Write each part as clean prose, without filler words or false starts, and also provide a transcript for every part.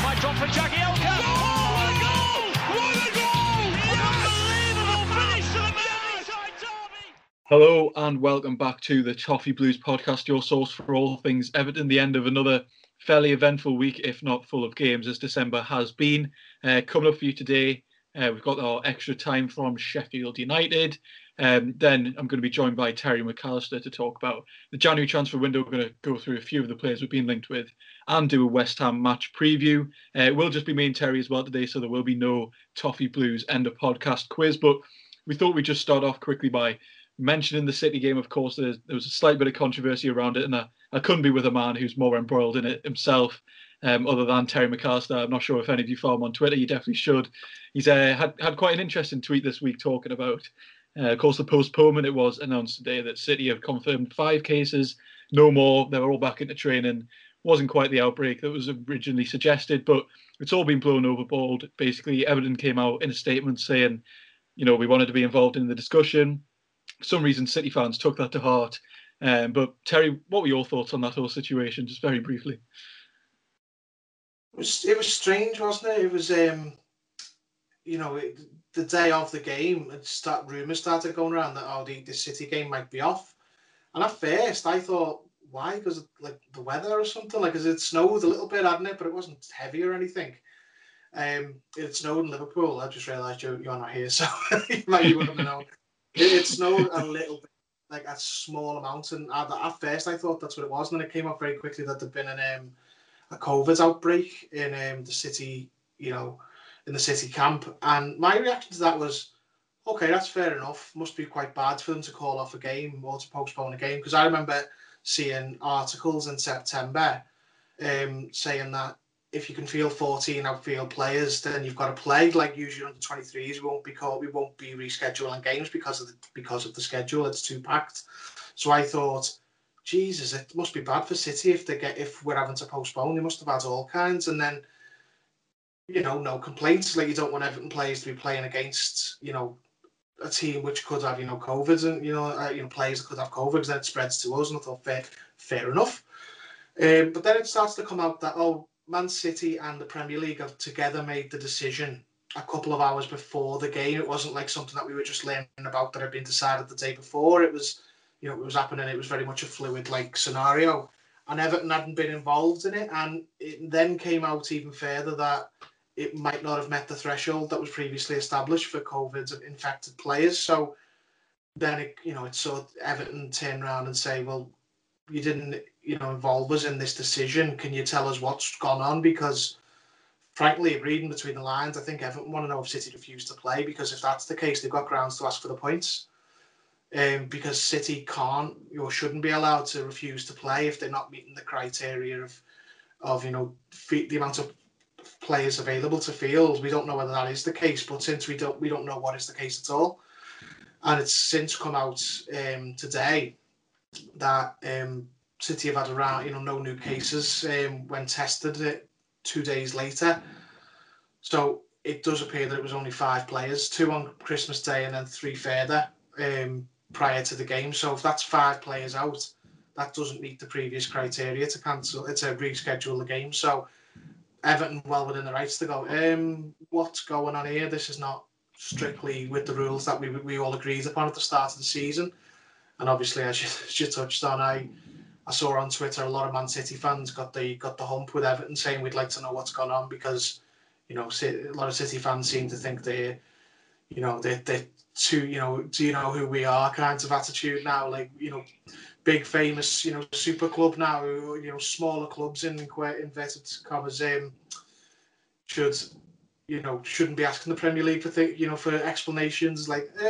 wide drop for Jagielka. Oh, what a goal! What a goal! Unbelievable finish to the Merseyside derby. Hello and welcome back to the Toffee Blues podcast, your source for all things Everton. The end of another fairly eventful week, if not full of games, as December has been. Coming up for you today, we've got our extra time from Sheffield United. Then I'm going to be joined by Terry McAllister to talk about the January transfer window. We're going to go through a few of the players we've been linked with and do a West Ham match preview. It will just be me and Terry as well today, so there will be no Toffee Blues end of podcast quiz. But we thought we'd just start off quickly by mentioning the City game. Of course, there was a slight bit of controversy around it, and I couldn't be with a man who's more embroiled in it himself, other than Terry McAllister. I'm not sure if any of you follow him on Twitter. You definitely should. He's had quite an interesting tweet this week talking about, of course, the postponement. It was announced today that City have confirmed 5 cases, no more. They were all back into training. Wasn't quite the outbreak that was originally suggested, but it's all been blown overboard. Basically, Everton came out in a statement saying, we wanted to be involved in the discussion. For some reason, City fans took that to heart. But Terry, what were your thoughts on that whole situation, just very briefly? It was strange, wasn't it? It was, the day of the game, rumours started going around that the City game might be off. And at first, I thought, why? Because of the weather or something? Because it snowed a little bit, hadn't it? But it wasn't heavy or anything. It snowed in Liverpool. I just realised you're not here, so you wouldn't have known. It snowed a little bit, like a small amount, and at first I thought that's what it was, and then it came up very quickly that there'd been a COVID outbreak in the City, in the City camp, and my reaction to that was, okay, that's fair enough. Must be quite bad for them to call off a game or to postpone a game, because I remember seeing articles in September saying that if you can field 14 outfield players, then you've got to play. Like usually under 23s, we won't be rescheduling games because of the schedule. It's too packed. So I thought, Jesus, it must be bad for City if we're having to postpone. They must have had all kinds. And then, no complaints. Like you don't want Everton players to be playing against, a team which could have, COVID, and players that could have COVID, because then it spreads to us. And I thought, fair enough. But then it starts to come out that Man City and the Premier League have together made the decision a couple of hours before the game. It wasn't like something that we were just learning about that had been decided the day before. It was, it was happening. It was very much a fluid scenario, and Everton hadn't been involved in it. And it then came out even further that it might not have met the threshold that was previously established for COVID infected players. So then it saw Everton turn around and say, well, you didn't, involve us in this decision. Can you tell us what's gone on? Because, frankly, reading between the lines, I think Everton want to know if City refused to play, because if that's the case, they've got grounds to ask for the points. Because City can't or shouldn't be allowed to refuse to play if they're not meeting the criteria of the amount of players available to field. We don't know whether that is the case, but since we don't know what is the case at all, and it's since come out today that City have had around, no new cases when tested 2 days later. So it does appear that it was only 5 players, 2 on Christmas Day and then 3 further prior to the game. So if that's 5 players out, that doesn't meet the previous criteria to reschedule the game. So Everton well within the rights to go, what's going on here? This is not strictly with the rules that we all agreed upon at the start of the season. And obviously, as you touched on, I saw on Twitter a lot of Man City fans got the hump with Everton, saying we'd like to know what's gone on, because a lot of City fans seem to think they're too, do you know who we are kinds of attitude now, big famous super club now, smaller clubs in inverted commas shouldn't be asking the Premier League for explanations.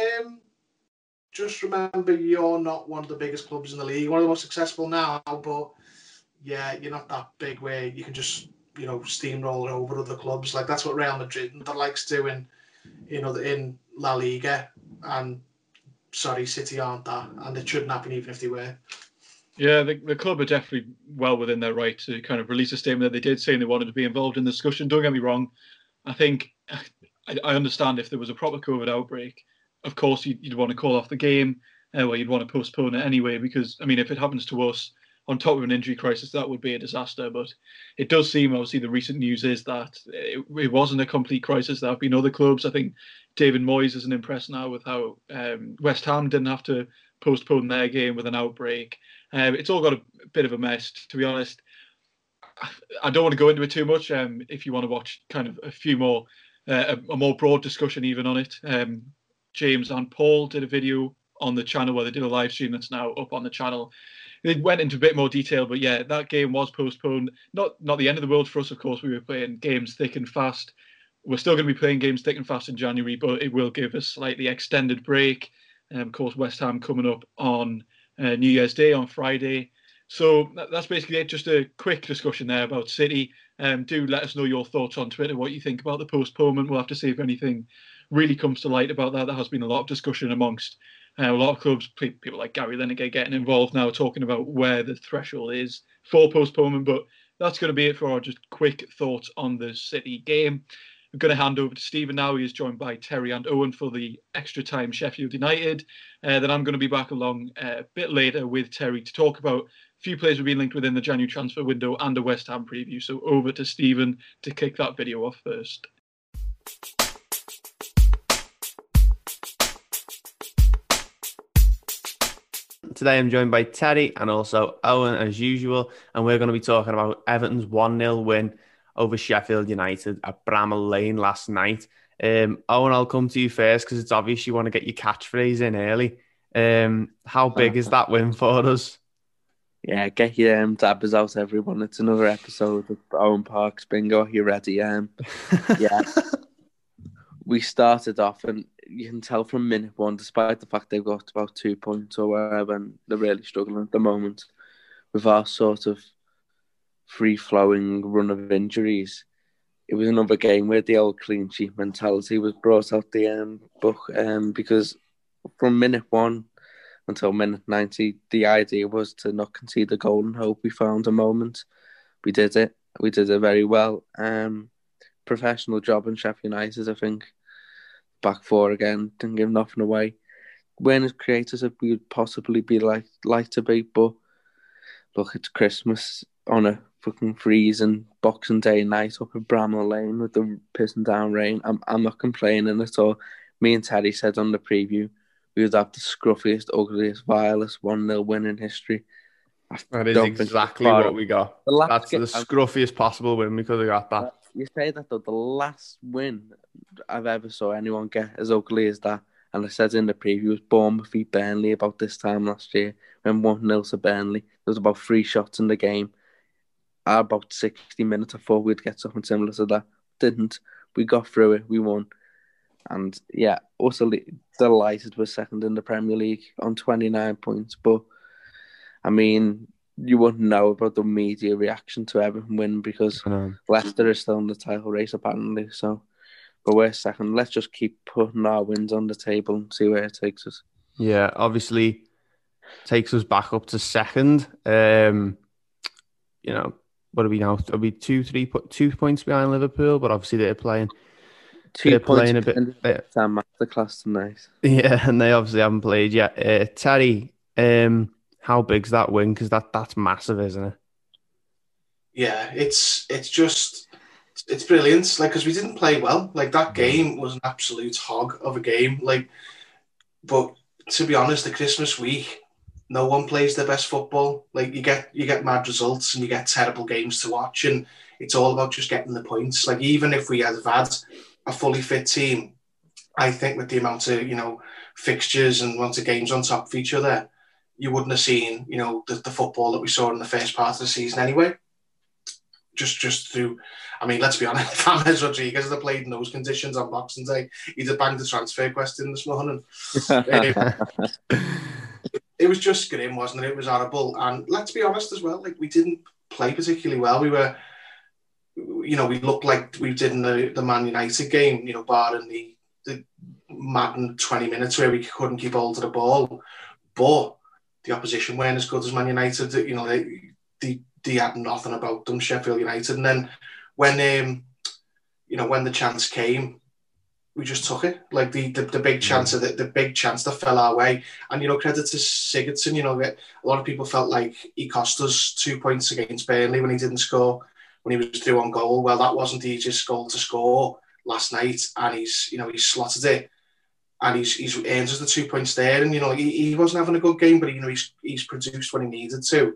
Just remember, you're not one of the biggest clubs in the league, one of the most successful now, but yeah, you're not that big where you can just, steamroll over other clubs. That's what Real Madrid likes doing, in La Liga. And sorry, City aren't that, and it shouldn't happen even if they were. Yeah, the club are definitely well within their right to kind of release a statement that they did, saying they wanted to be involved in the discussion. Don't get me wrong. I think I understand if there was a proper COVID outbreak, of course you'd want to call off the game, or you'd want to postpone it anyway, because, if it happens to us, on top of an injury crisis, that would be a disaster. But it does seem, obviously, the recent news is that it wasn't a complete crisis. There have been other clubs. I think David Moyes isn't impressed now with how West Ham didn't have to postpone their game with an outbreak. It's all got a bit of a mess, to be honest. I don't want to go into it too much. If you want to watch kind of a more broad discussion even on it, James and Paul did a video on the channel where they did a live stream that's now up on the channel. They went into a bit more detail, but yeah, that game was postponed. Not the end of the world for us, of course. We were playing games thick and fast. We're still going to be playing games thick and fast in January, but it will give a slightly extended break. Of course, West Ham coming up on New Year's Day on Friday. So that's basically it. Just a quick discussion there about City. Do let us know your thoughts on Twitter, what you think about the postponement. We'll have to see if anything really comes to light about that. There has been a lot of discussion amongst a lot of clubs, people like Gary Lineker getting involved now, talking about where the threshold is for postponement. But that's going to be it for our just quick thoughts on the City game. I'm going to hand over to Stephen now. He is joined by Terry and Owen for the extra time Sheffield United. Then I'm going to be back along a bit later with Terry to talk about a few players we've been linked within the January transfer window and a West Ham preview. So over to Stephen to kick that video off first. Today I'm joined by Terry and also Owen as usual, and we're going to be talking about Everton's 1-0 win over Sheffield United at Bramall Lane last night. Owen, I'll come to you first because it's obvious you want to get your catchphrase in early. How big is that win for us? Yeah, get your dabbers out, everyone. It's another episode of Owen Parks Bingo. You ready? Yeah. We started off, and you can tell from minute one, despite the fact they've got about 2 points or whatever, and they're really struggling at the moment with our sort of free-flowing run of injuries. It was another game where the old clean sheet mentality was brought out the book, because from minute one until minute 90, the idea was to not concede a goal and hope we found a moment. We did it. We did it very well. Professional job in Sheffield United, I think. Back four again, didn't give nothing away. When as creators as we would possibly be like to be, but look, it's Christmas on a fucking freezing Boxing Day night up at Bramall Lane with the pissing down rain. I'm not complaining at all. Me and Terry said on the preview we would have the scruffiest, ugliest, vilest 1-0 win in history. That is exactly what we got. That's the scruffiest possible win we could have got that. You say that though, the last win I've ever saw anyone get as ugly as that, and I said in the preview, was Bournemouth v Burnley about this time last year, when 1-0 to Burnley. There was about 3 shots in the game. About 60 minutes, I thought we'd get something similar to that. Didn't. We got through it, we won. And yeah, also delighted we're second in the Premier League on 29 points. But, I mean, you wouldn't know about the media reaction to Everton win because Leicester is still in the title race apparently. So, but we're second. Let's just keep putting our wins on the table and see where it takes us. Yeah, obviously takes us back up to second. You know, what are we now? Are we 2 points behind Liverpool? But obviously they're playing 2 points playing a bit. Masterclass tonight. Yeah, and they obviously haven't played yet. Terry, how big's that win? Because that's massive, isn't it? Yeah, it's brilliant. Like, because we didn't play well. Like, that game was an absolute hog of a game. Like, but to be honest, the Christmas week, no one plays their best football. Like, you get mad results and you get terrible games to watch, and it's all about just getting the points. Like, even if we had a fully fit team, I think with the amount of fixtures and amount of games on top of each other, you wouldn't have seen, the football that we saw in the first part of the season anyway. Just through, I mean, let's be honest, if James Rodriguez had played in those conditions on Boxing Day, he'd have banged the transfer question this morning. It was just grim, wasn't it? It was horrible. And let's be honest as well, like, we didn't play particularly well. We were, we looked like we did in the Man United game, barring the madden 20 minutes where we couldn't keep hold of the ball. But the opposition weren't as good as Man United. They had nothing about them, Sheffield United. And then when the chance came, we just took it. Like the big chance of the big chance that fell our way. And credit to Sigurdsson. A lot of people felt like he cost us 2 points against Burnley when he didn't score, when he was through on goal. Well, that wasn't the easiest goal to score last night, and he's slotted it, and he's earned us the 2 points there. And he wasn't having a good game, but he's produced when he needed to.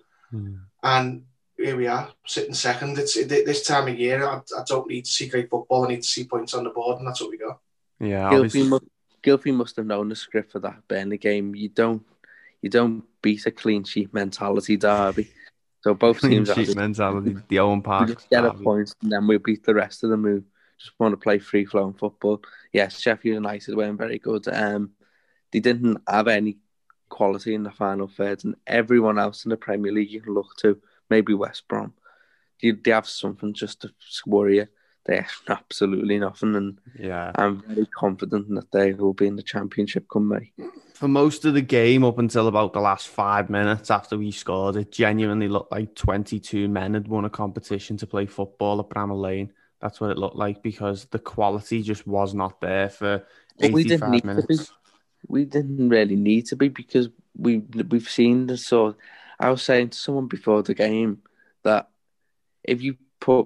And here we are, sitting second. It's this time of year. I don't need to see great football. I need to see points on the board, and that's what we got. Yeah, Gylfi must have known the script for that Burnley game. You don't beat a clean sheet mentality derby. So both teams clean sheet mentality, the Owen Park. We just get a point, and then we beat the rest of them who just want to play free flowing football. Yes, Sheffield United weren't very good. They didn't have any quality in the final third, and everyone else in the Premier League you can look to. Maybe West Brom. They have something just to worry you. They have absolutely nothing, and I'm very confident that they will be in the Championship come May. For most of the game, up until about the last 5 minutes after we scored, it genuinely looked like 22 men had won a competition to play football at Bramall Lane. That's what it looked like, because the quality just was not there for 85 minutes. We didn't really need to be, because we've seen the sort. I was saying to someone before the game that if you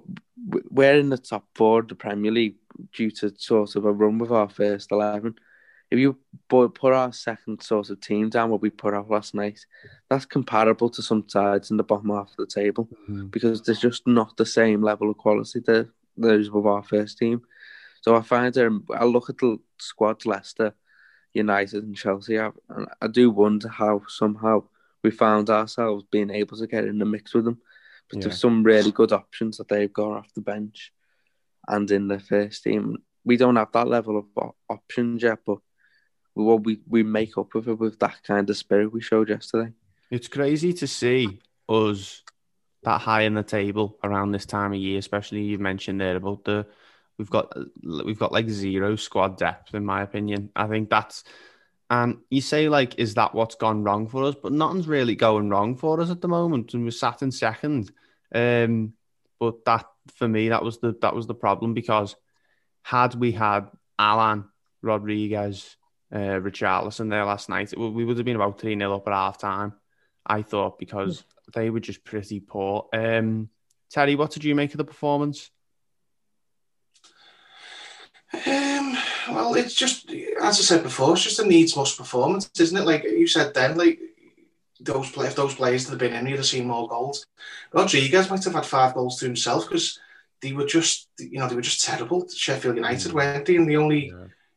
we're in the top 4 of the Premier League due to sort of a run with our first 11. If you put our second sort of team down, what we put out last night, that's comparable to some sides in the bottom half of the table, because there's just not the same level of quality there is with our first team. So I find I look at the squads, Leicester, United and Chelsea, and I do wonder how somehow we found ourselves being able to get in the mix with them. But there's some really good options that they've got off the bench and in the first team. We don't have that level of options yet, but we make up with it with that kind of spirit we showed yesterday. It's crazy to see us that high in the table around this time of year, especially you mentioned there about we've got like zero squad depth, in my opinion. I think that's. And you say, like, is that what's gone wrong for us? But nothing's really going wrong for us at the moment, and we're sat in second. But that, for me, that was the problem, because had we had Alan, Rodriguez, Richarlison there last night, we would have been about 3-0 up at half time, I thought, because they were just pretty poor. Terry, what did you make of the performance? Well, it's just, as I said before, it's just a needs-must performance, isn't it? Like you said then, like if those players that have been in, you'd have seen more goals. Rodriguez might have had 5 goals to himself, because they were just terrible. Sheffield United, weren't they? And the only,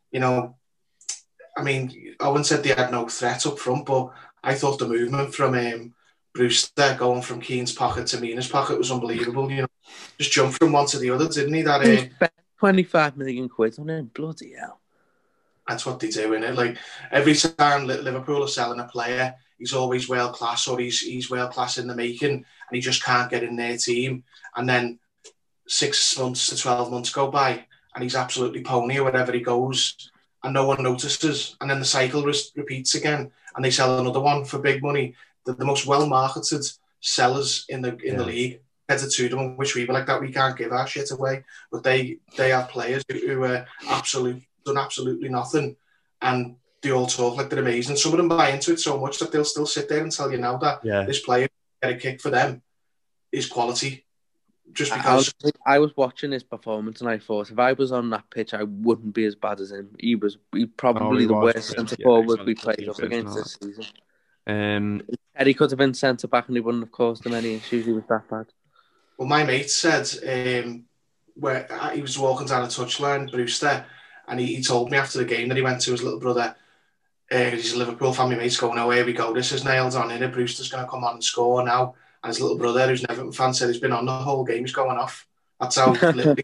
I mean, Owen said they had no threat up front, but I thought the movement from Brewster going from Keane's pocket to Mina's pocket was unbelievable. Just jumped from one to the other, didn't he? That 25 million quid on him, bloody hell. That's what they do, innit? Like, every time Liverpool are selling a player, he's always world class, or he's world class in the making, and he just can't get in their team. And then 6 months to 12 months go by, and he's absolutely pony wherever he goes, and no one notices. And then the cycle repeats again, and they sell another one for big money. The most well-marketed sellers in the league. Headed to them, which we were like that. We can't give our shit away, but they have players who are done absolutely nothing, and they all talk like they're amazing. Some of them buy into it so much that they'll still sit there and tell you now that this player, get a kick for them, is quality. Just because I was watching his performance and I thought, if I was on that pitch, I wouldn't be as bad as him. He probably the worst centre forward we played up against this season. Eddie could have been centre back and he wouldn't have caused him any issues. He was that bad. Well, my mate said where he was walking down a touchline, Brewster, and he told me after the game that he went to his little brother. He's a Liverpool family mate, going, "Oh, here we go. This is nailed on, innit? Brewster's going to come on and score now." And his little brother, who's an Everton fan, said he's been on the whole game. He's going off. That's how literally.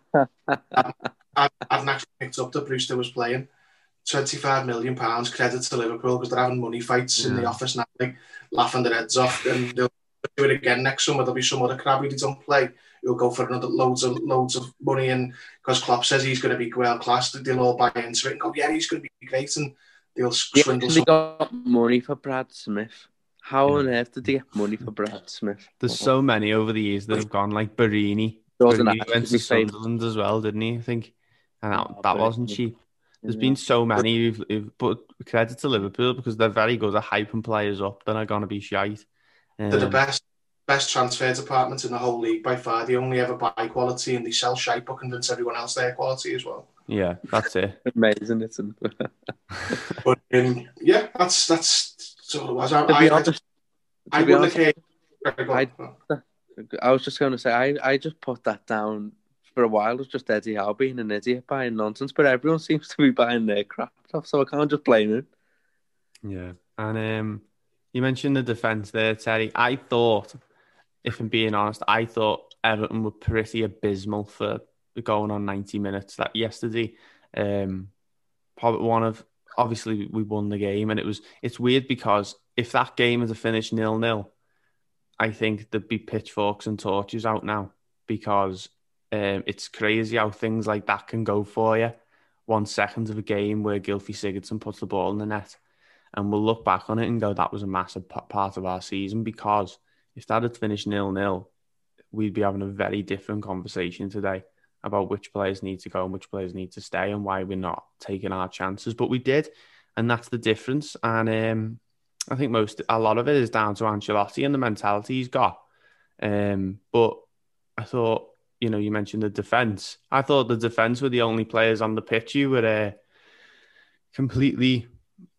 I hadn't actually picked up that Brewster was playing. £25 million credit to Liverpool, because they're having money fights in the office now, like laughing their heads off, and they'll do it again next summer. There'll be some other crab who don't play. He'll go for another loads of money, and because Klopp says he's going to be world class, they'll all buy into it and go, yeah, he's going to be great, and they'll swindle. They got money for Brad Smith. How on earth did they get money for Brad Smith? There's so many over the years that have gone, like Barini. Barini went to Sunderland as well, didn't he? I think, and that wasn't cheap. There's been so many who've put credit to Liverpool because they're very good at hyping players up. They're not going to be shite. They're the best transfer department in the whole league by far. They only ever buy quality and they sell shite but convince everyone else their quality as well. Yeah, that's it. Amazing, isn't it? But yeah, that's sort of was. I wouldn't care. I was just going to say, I just put that down for a while. It was just Eddie Howe being an idiot buying nonsense, but everyone seems to be buying their crap stuff, so I can't just blame him. Yeah, and you mentioned the defence there, Terry. I thought, if I'm being honest, I thought Everton were pretty abysmal for going on 90 minutes that yesterday. Probably obviously we won the game, and it's weird because if that game had finished 0-0, I think there'd be pitchforks and torches out now because it's crazy how things like that can go for you. 1 second of a game where Gylfi Sigurdsson puts the ball in the net, and we'll look back on it and go, that was a massive part of our season, because if that had finished 0-0, we'd be having a very different conversation today about which players need to go and which players need to stay and why we're not taking our chances. But we did, and that's the difference. And I think a lot of it is down to Ancelotti and the mentality he's got. But I thought, you mentioned the defence. I thought the defence were the only players on the pitch who were completely,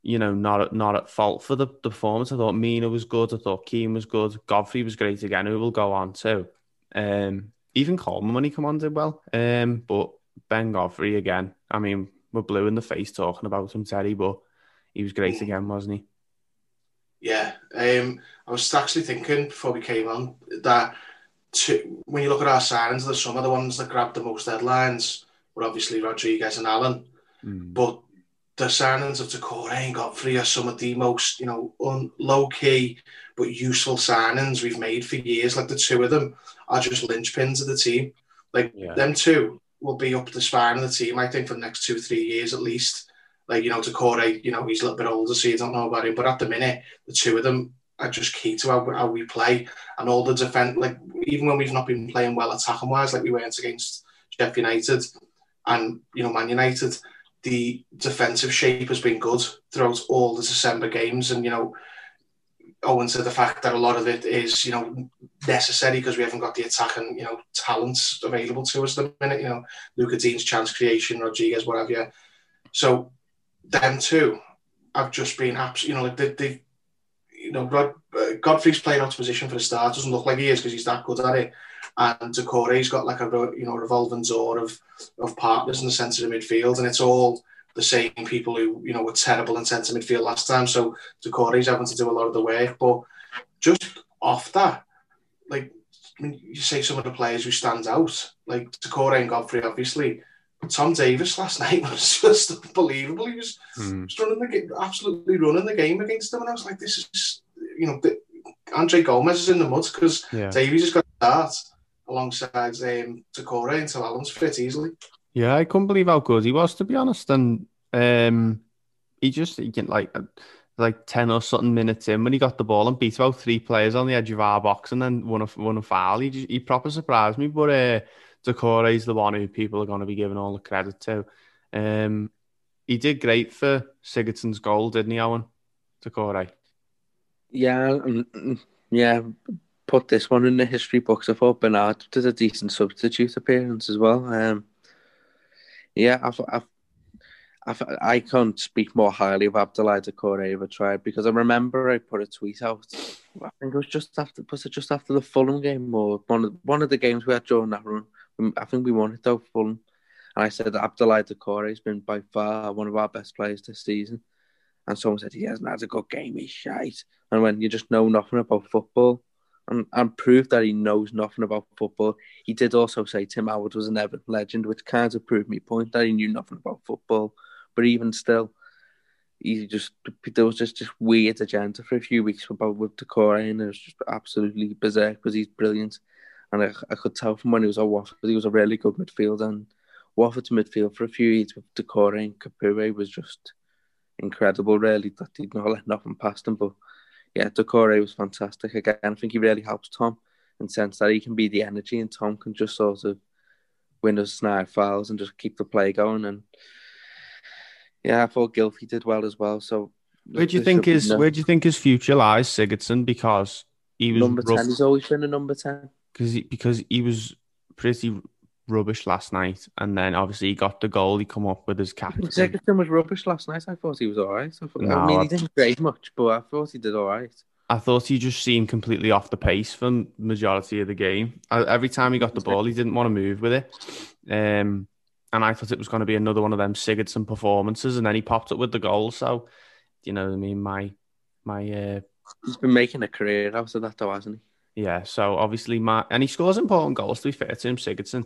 not at fault for the performance. I thought Mina was good. I thought Keane was good. Godfrey was great again, who will go on too. Even Coleman, when he come on, did well. But Ben Godfrey again. I mean, we're blue in the face talking about him, Terry, but he was great again, wasn't he? Yeah, I was actually thinking before we came on that when you look at our signings, there's some of the ones that grabbed the most headlines were obviously Rodriguez and Allen, but the signings of Doucouré and Godfrey are some of the most, low-key but useful signings we've made for years. Like the two of them are just linchpins of the team. Them two will be up the spine of the team, I think, for the next 2-3 years at least. Doucouré, he's a little bit older, so you don't know about him. But at the minute, the two of them are just key to how we play. And all the defence, even when we've not been playing well attacking-wise, like we weren't against Sheffield United and, Man United, the defensive shape has been good throughout all the December games. And, owing to the fact that a lot of it is, necessary because we haven't got the attacking, talents available to us at the minute. Luca Dean's chance creation, Rodriguez, what have you. So, them two have just been absolutely, Godfrey's playing out of position for the start. Doesn't look like he is because he's that good at it. And Doucouré's got like a revolving door of partners in the centre of midfield, and it's all the same people who were terrible in centre midfield last time. So Doucouré's having to do a lot of the work. But just off that, you say some of the players who stand out, like Doucouré and Godfrey, obviously. Tom Davis last night was just unbelievable. He was absolutely running the game against them, and I was like, "This is, Andre Gomez is in the mud because Davies has got to start alongside Doucouré until Allen's fit easily." Yeah, I couldn't believe how good he was, to be honest. And he get like 10 or something minutes in when he got the ball and beat about 3 players on the edge of our box and then won a foul. He proper surprised me, but Doucouré's the one who people are going to be giving all the credit to. He did great for Sigurdsson's goal, didn't he, Owen? Doucouré. Yeah. Put this one in the history books. I thought Bernard did a decent substitute appearance as well. I can't speak more highly of Abdoulaye Doucouré if I tried, because I remember I put a tweet out. I think it was just after the Fulham game or one of the games we had during that run. I think we won it though, Fulham. And I said that Abdoulaye Doucouré has been by far one of our best players this season. And someone said he hasn't had a good game, he's shite. And when you just know nothing about football, and proved that he knows nothing about football. He did also say Tim Howard was an Everton legend, which kind of proved my point that he knew nothing about football. But even still, there was just this weird agenda for a few weeks with Doucouré, and it was just absolutely berserk because he's brilliant. And I could tell from when he was at Watford, he was a really good midfielder. And Watford's midfield for a few years with Doucouré and Capoue was just incredible, really, that he'd not let nothing past him. But yeah, Doucouré was fantastic. Again, I think he really helps Tom in the sense that he can be the energy and Tom can just sort of win us snide fouls and just keep the play going. And Yeah, I thought Gylfi did well as well. So Where do you there think should be where do you think his future lies, Sigurdsson? Because he was number 10? He's always been a number 10. because he was pretty rubbish last night, and then obviously he got the goal. He come up with his captain. Sigurdsson was rubbish last night. I thought he was all right. No, he didn't create much, but I thought he did all right. I thought he just seemed completely off the pace for the majority of the game. Every time he got the ball, he didn't want to move with it. And I thought it was going to be another one of them Sigurdsson performances, and then he popped up with the goal. So, you know what I mean? My He's been making a career out of that, though, hasn't he? yeah. So obviously and he scores important goals. To be fair to him, Sigurdsson.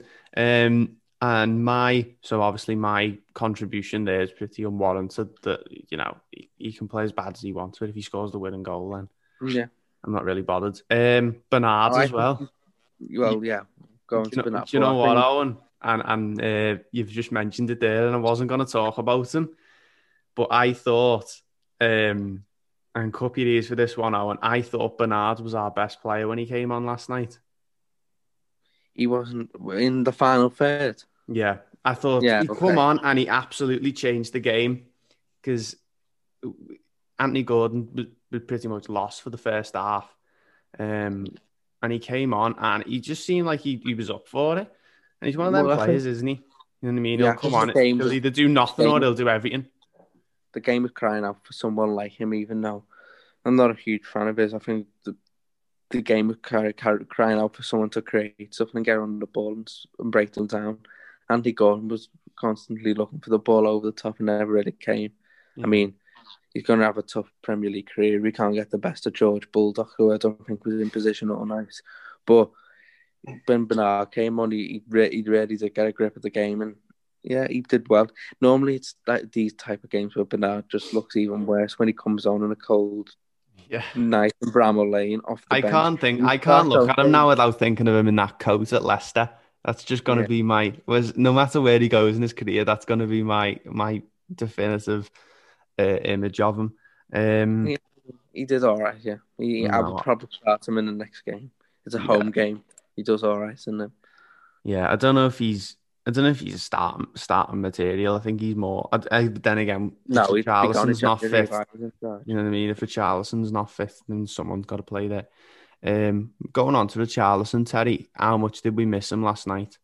So obviously my contribution there is pretty unwarranted. That he can play as bad as he wants, but if he scores the winning goal, then Yeah, I'm not really bothered. Bernard as well. Well, yeah. Going to Bernard. Do you know what, Owen? And you've just mentioned it there, and I wasn't going to talk about him, but I thought, and cup your ears for this one, Owen. I thought Bernard was our best player when he came on last night. He wasn't in the final third. Yeah, I thought he'd come on and he absolutely changed the game because Anthony Gordon was pretty much lost for the first half. And he came on and he just seemed like he was up for it. And he's one of them players, isn't he? You know what I mean? Yeah, he'll come on, he'll either do nothing or he'll do everything. The game is crying out for someone like him, even though I'm not a huge fan of his. I think the game is crying out for someone to create something and get on the ball and break them down. Andy Gordon was constantly looking for the ball over the top and never really came. Yeah. I mean, he's going to have a tough Premier League career. We can't get the best of George Bulldog, who I don't think was in position all night. But when Bernard came on, he really did get a grip of the game, and yeah, he did well. Normally, it's these type of games where Bernard just looks even worse when he comes on a cold night in Bramall Lane off the bench. I can't look at him now without thinking of him in that coat at Leicester. That's just going to be no matter where he goes in his career, that's going to be my definitive image of him. He did all right, yeah. I would probably start him in the next game. It's a home game. He does all right, isn't it? Yeah, I don't know if he's a starting material. I think he's more. Then again, Richarlison's not fit. You know what I mean? If Richarlison's not fit, then someone's got to play there. Going on to Richarlison, Terry, how much did we miss him last night?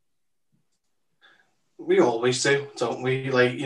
We always do, don't we?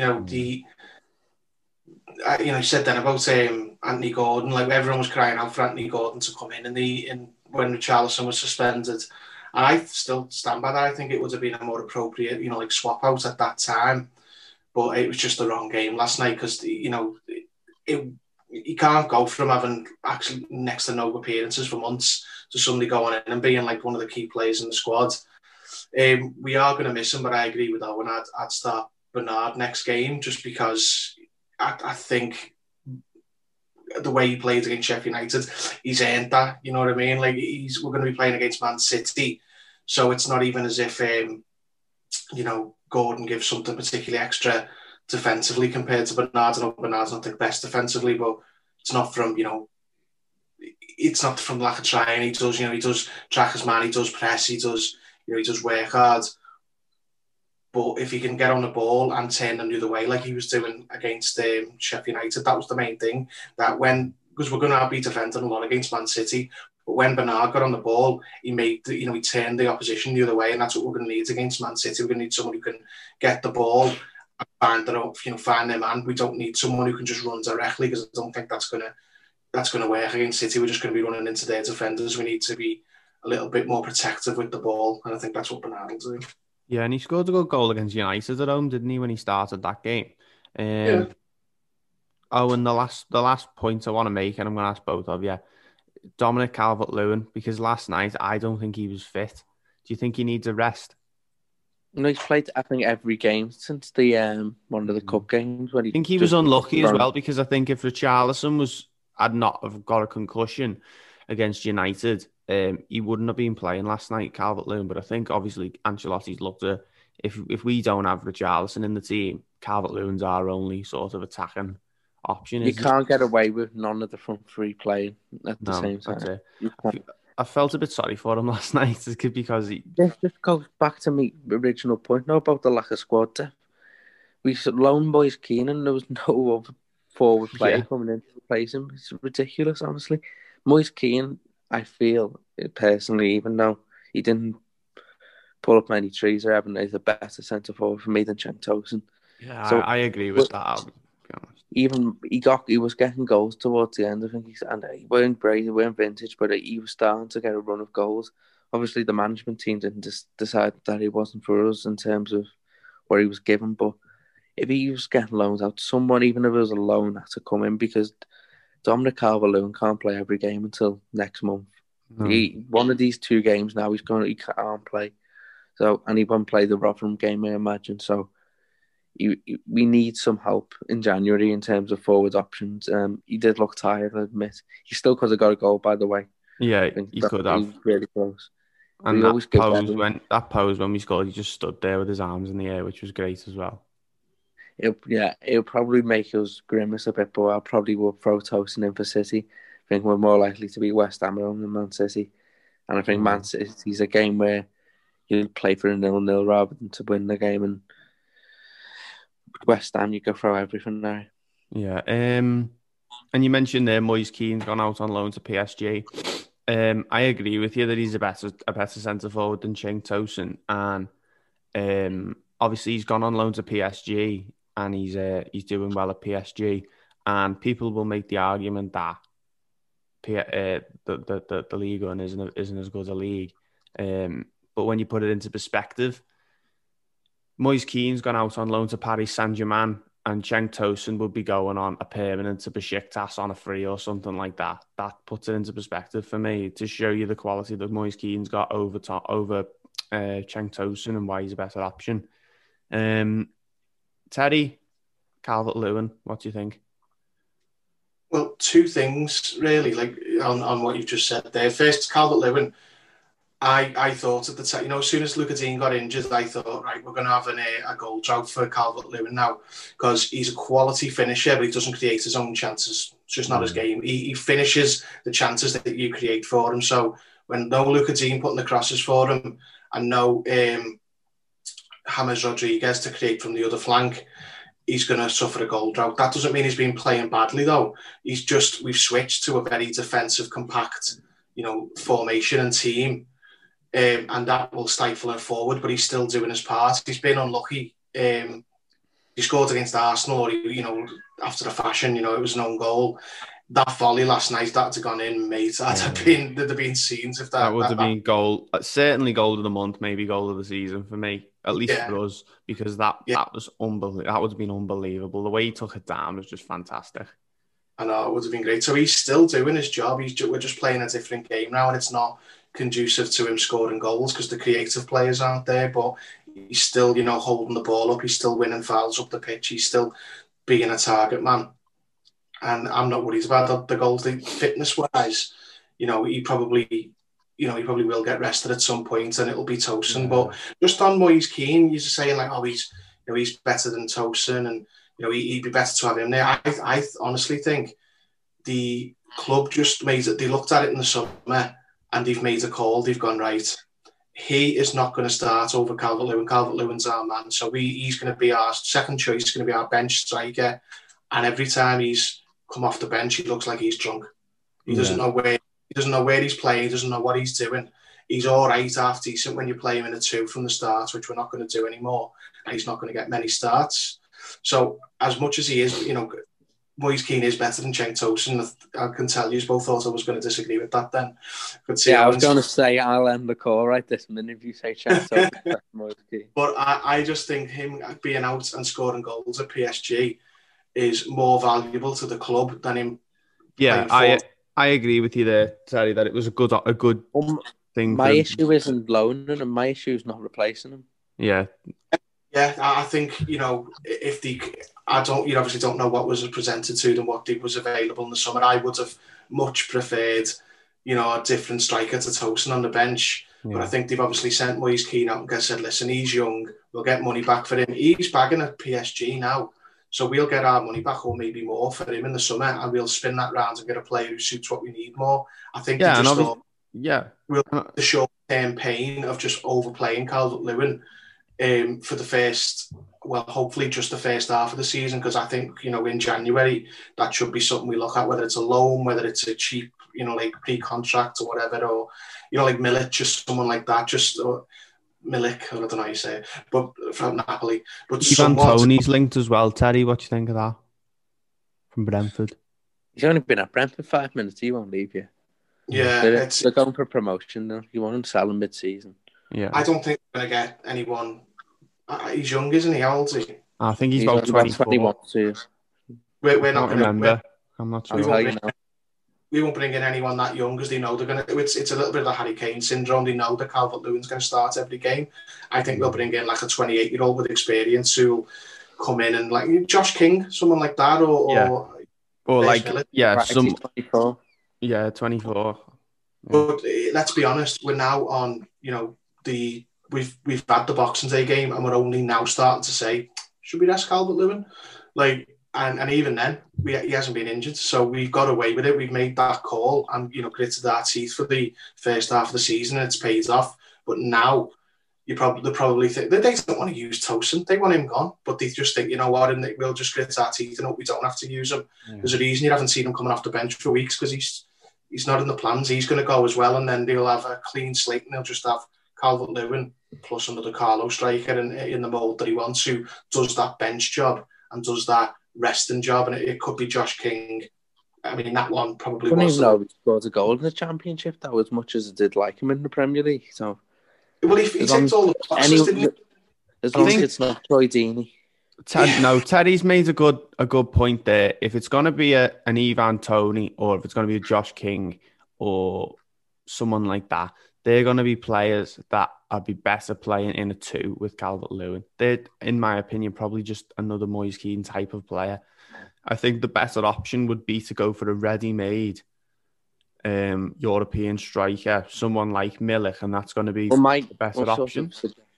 You said then about Anthony Gordon. Like everyone was crying out for Anthony Gordon to come in when Richarlison was suspended. And I still stand by that. I think it would have been a more appropriate, swap out at that time. But it was just the wrong game last night because, you can't go from having actually next to no appearances for months to suddenly going in and being like one of the key players in the squad. We are going to miss him, but I agree with Owen. I'd start Bernard next game just because I think the way he played against Sheffield United, he's earned that. You know what I mean? Like we're going to be playing against Man City, so it's not even as if Gordon gives something particularly extra defensively compared to Bernard. I know Bernard's not the best defensively, but it's not from it's not from lack of trying. He does track his man, he does press, he does work hard. But if he can get on the ball and turn them the other way, like he was doing against Sheffield United, that was the main thing. Because we're going to be defending a lot against Man City, but when Bernard got on the ball, he made he turned the opposition the other way, and that's what we're going to need against Man City. We're going to need someone who can get the ball and find their man. We don't need someone who can just run directly because I don't think that's going to work against City. We're just going to be running into their defenders. We need to be a little bit more protective with the ball, and I think that's what Bernard will do. Yeah, and he scored a good goal against United at home, didn't he, when he started that game? Oh, and the last point I want to make, and I'm going to ask both of you, Dominic Calvert-Lewin, because last night I don't think he was fit. Do you think he needs a rest? No, he's played, I think, every game since the one of the cup games. I think he was unlucky as well, because I think if Richarlison had not have got a concussion against United, he wouldn't have been playing last night, Calvert-Lewin. But I think obviously Ancelotti's looked at if we don't have Richarlison in the team, Calvert-Lewin's our only sort of attacking option. You can't get away with none of the front three playing at the same time. I felt a bit sorry for him last night because he... This just goes back to my original point now about the lack of squad depth. We loaned Moise Keane and there was no other forward player Yeah. coming in to replace him. It's ridiculous, honestly. Moise Keane, I feel, personally, even though he didn't pull up many trees or having, is a better centre forward for me than Cenk Tosun. Yeah, So, I agree with that. I'll be honest. even he was getting goals towards the end. I think and he weren't great, he weren't vintage, but he was starting to get a run of goals. Obviously, the management team didn't decide that he wasn't for us in terms of where he was given. But if he was getting loaned out to someone, even if it was a loan, had to come in because Dominic Calvert-Lewin can't play every game until next month. No. One of these 2 games now, he can't play. So, and he won't play the Rotherham game, I imagine. So, we need some help in January in terms of forward options. He did look tired, I admit. He still could have got a goal, by the way. Yeah, I think he could have. He was really close. And We that always give pose that when we scored, he just stood there with his arms in the air, which was great as well. It'll probably make us grimace a bit, but I probably will throw Tosin in for City. I think we're more likely to be West Ham than Man City. And I think Man City's a game where you play for a 0-0 rather than to win the game. And West Ham, you go throw everything there. Yeah. And you mentioned there Moise Keane's gone out on loan to PSG. I agree with you that he's a better centre forward than Cenk Tosun, and obviously he's gone on loan to PSG and he's doing well at PSG, and people will make the argument that the Ligue 1 isn't as good a league, but when you put it into perspective, Moise Keane's gone out on loan to Paris Saint-Germain, and Cenk Tosun would be going on a permanent to Besiktas on a free or something like that. That puts it into perspective for me to show you the quality that Moise Keane's got over Cenk Tosun and why he's a better option. Teddy, Calvert-Lewin, what do you think? Well, 2 things really, like on what you've just said there. First, Calvert-Lewin. I thought at the time, as soon as Lucas Digne got injured, I thought, right, we're going to have a goal drought for Calvert-Lewin now, because he's a quality finisher, but he doesn't create his own chances. It's just not his game. He finishes the chances that you create for him. So when no Lucas Digne putting the crosses for him, and no James Rodriguez to create from the other flank, he's going to suffer a goal drought. That doesn't mean he's been playing badly, though. We've switched to a very defensive, compact, formation and team. And that will stifle him forward, but he's still doing his part. He's been unlucky. He scored against Arsenal, after the fashion, it was an own goal. That volley last night, that had gone in, mate. There'd have been scenes if that would have been goal, certainly goal of the month, maybe goal of the season for me, at least for us, because that was unbelievable. That would have been unbelievable. The way he took it down was just fantastic. I know, it would have been great. So he's still doing his job. We're just playing a different game now, and it's not conducive to him scoring goals because the creative players aren't there, but he's still, holding the ball up. He's still winning fouls up the pitch. He's still being a target man. And I'm not worried about the goals. Fitness-wise, he probably will get rested at some point, and it'll be Tosun. But just on Moise Keane, you're just saying he's better than Tosun, and he'd be better to have him there. I honestly think the club just made it. They looked at it in the summer, and they've made a call. They've gone, right, he is not going to start over Calvert-Lewin. Calvert-Lewin's our man. So he's going to be our second choice. He's going to be our bench striker. And every time he's come off the bench, he looks like he's drunk. He doesn't know where he's playing. He doesn't know what he's doing. He's all right, half decent when you play him in a 2 from the start, which we're not going to do anymore. And he's not going to get many starts. So as much as he is, Moise Keane is better than Cenk Tosun. I can tell you both thought I was going to disagree with that then. I was going to say I'll end the call right this minute if you say Cenk Tosun. Moise Keane. But I just think him being out and scoring goals at PSG is more valuable to the club than him. Yeah, I agree with you there, Terry, that it was a good thing. My issue isn't loaning him. My issue is not replacing him. Yeah. Yeah, I think, if you obviously don't know what was presented to them, what was available in the summer. I would have much preferred, a different striker to Tosun on the bench. Yeah. But I think they've obviously sent Moise Keane out and said, listen, he's young. We'll get money back for him. He's bagging at PSG now. So we'll get our money back or maybe more for him in the summer, and we'll spin that round and get a player who suits what we need more. I think the short-term pain of just overplaying Calvert-Lewin for the first well, hopefully just the first half of the season, because I think, in January, that should be something we look at, whether it's a loan, whether it's a cheap, like pre-contract or whatever, or, like Milik, just someone like that, Milik, I don't know how you say it, but from Napoli. But Ivan Toney's linked as well. Terry, what do you think of that? From Brentford. He's only been at Brentford 5 minutes. He won't leave you. Yeah. They're going for promotion now. You want him to sell him mid-season. Yeah. I don't think we're going to get anyone. He's young, isn't he? How old is he? I think he's about 24. 21 too. We're not going to remember. I'm not sure. We won't bring in anyone that young because they know they're going to. It's a little bit of the Harry Kane syndrome. They know that Calvert-Lewin's going to start every game. I think they'll bring in like a 28-year-old with experience who'll come in and like Josh King, someone like that, or like right, some 24. Yeah, 24. But let's be honest, we're now on. We've had the Boxing Day game, and we're only now starting to say, should we rest Calvert-Lewin? And even then, he hasn't been injured, so we've got away with it. We've made that call and gritted our teeth for the first half of the season, and it's paid off. But now they probably think they don't want to use Tosin. They want him gone, but they just think, and we'll just grit our teeth and hope we don't have to use him. Yeah. There's a reason you haven't seen him coming off the bench for weeks, because he's not in the plans. He's going to go as well, and then they'll have a clean slate, and they'll just have Calvert-Lewin plus another Carlo striker in the mould that he wants, who does that bench job and does that resting job, and it could be Josh King. I mean, that one probably was. I don't even know if he scored a goal in the Championship, though, as much as I did like him in the Premier League. So, well, he ticked all the boxes, didn't he? As long as it's not Troy Deeney. Teddy's made a good point there. If it's going to be an Ivan Toney, or if it's going to be a Josh King or someone like that, they're going to be players that I'd be better playing in a 2 with Calvert-Lewin. They're, in my opinion, probably just another Moise Kean type of player. I think the better option would be to go for a ready-made European striker, someone like Milik, and that's going to be the better option.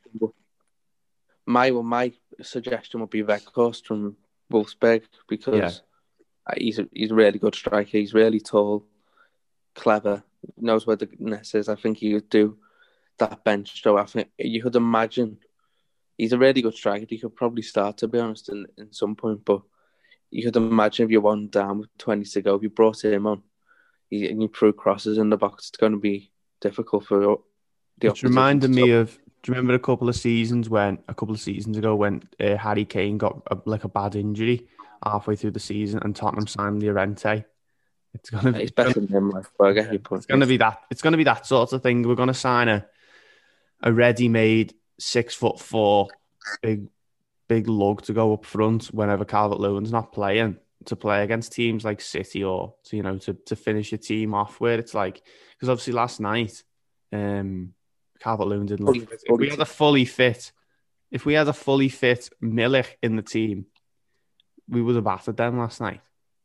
My suggestion would be Weghorst from Wolfsburg, because he's a really good striker. He's really tall, clever, knows where the net is. I think he would do that bench. So I think you could imagine he's a really good striker. He could probably start, to be honest, in some point. But you could imagine if you're 1 down with 20 to go, if you brought him on and you threw crosses in the box, it's going to be difficult for the opposition. It reminded me of, do you remember a couple of seasons ago when Harry Kane got a bad injury halfway through the season and Tottenham signed Llorente? It's going to be better than him. It's going to be that. It's going to be that sort of thing. We're going to sign a ready-made 6'4" big lug to go up front whenever Calvert-Lewin's not playing, to play against teams like City, or to finish your team off, where it's like, because obviously last night Calvert-Lewin didn't look. If we had a fully fit Milik in the team, we would have battered them last night.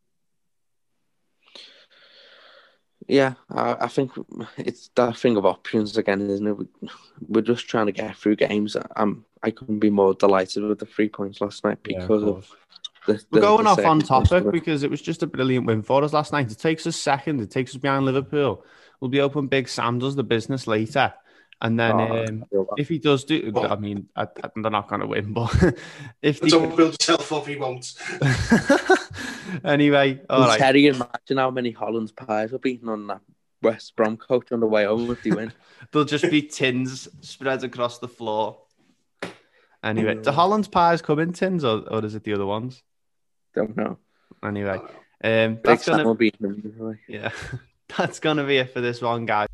Yeah, I think it's that thing of options again, isn't it? We're just trying to get through games. I couldn't be more delighted with the 3 points last night because of we're going off on topic because it was just a brilliant win for us last night. It takes us second. It takes us behind Liverpool. We'll be open. Big Sam does the business later. And then if he does do... I mean, they're not going to win, but... Don't build yourself up, he won't. Anyway, all right. Terry, imagine how many Holland's pies were beaten on that West Brom coach on the way home if they win. There'll just be tins spread across the floor. Anyway, do Holland's pies come in tins, or is it the other ones? Don't know. Anyway, that's going to be them. Yeah, that's going to be it for this one, guys.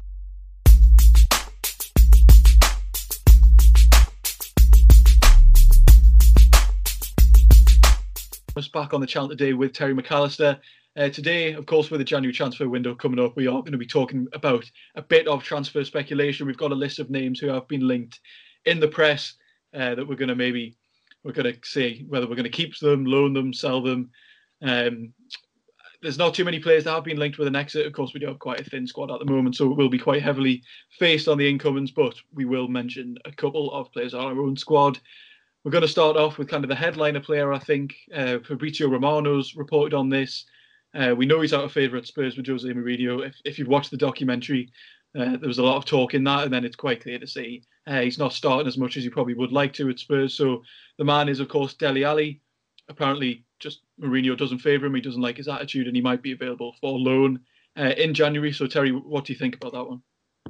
Us back on the channel today with Terry McAllister. Today, of course, with the January transfer window coming up, we are going to be talking about a bit of transfer speculation. We've got a list of names who have been linked in the press that we're going to see whether we're going to keep them, loan them, sell them. There's not too many players that have been linked with an exit. Of course, we do have quite a thin squad at the moment, so it will be quite heavily faced on the incomings, but we will mention a couple of players on our own squad. We're going to start off with kind of the headliner player, I think. Fabrizio Romano's reported on this. We know he's out of favour at Spurs with Jose Mourinho. If you've watched the documentary There was a lot of talk in that, and then it's quite clear to see he's not starting as much as he probably would like to at Spurs. So the man is, of course, Dele Alli. Apparently, just Mourinho doesn't favour him. He doesn't like his attitude, and he might be available for loan in January. So, Terry, what do you think about that one?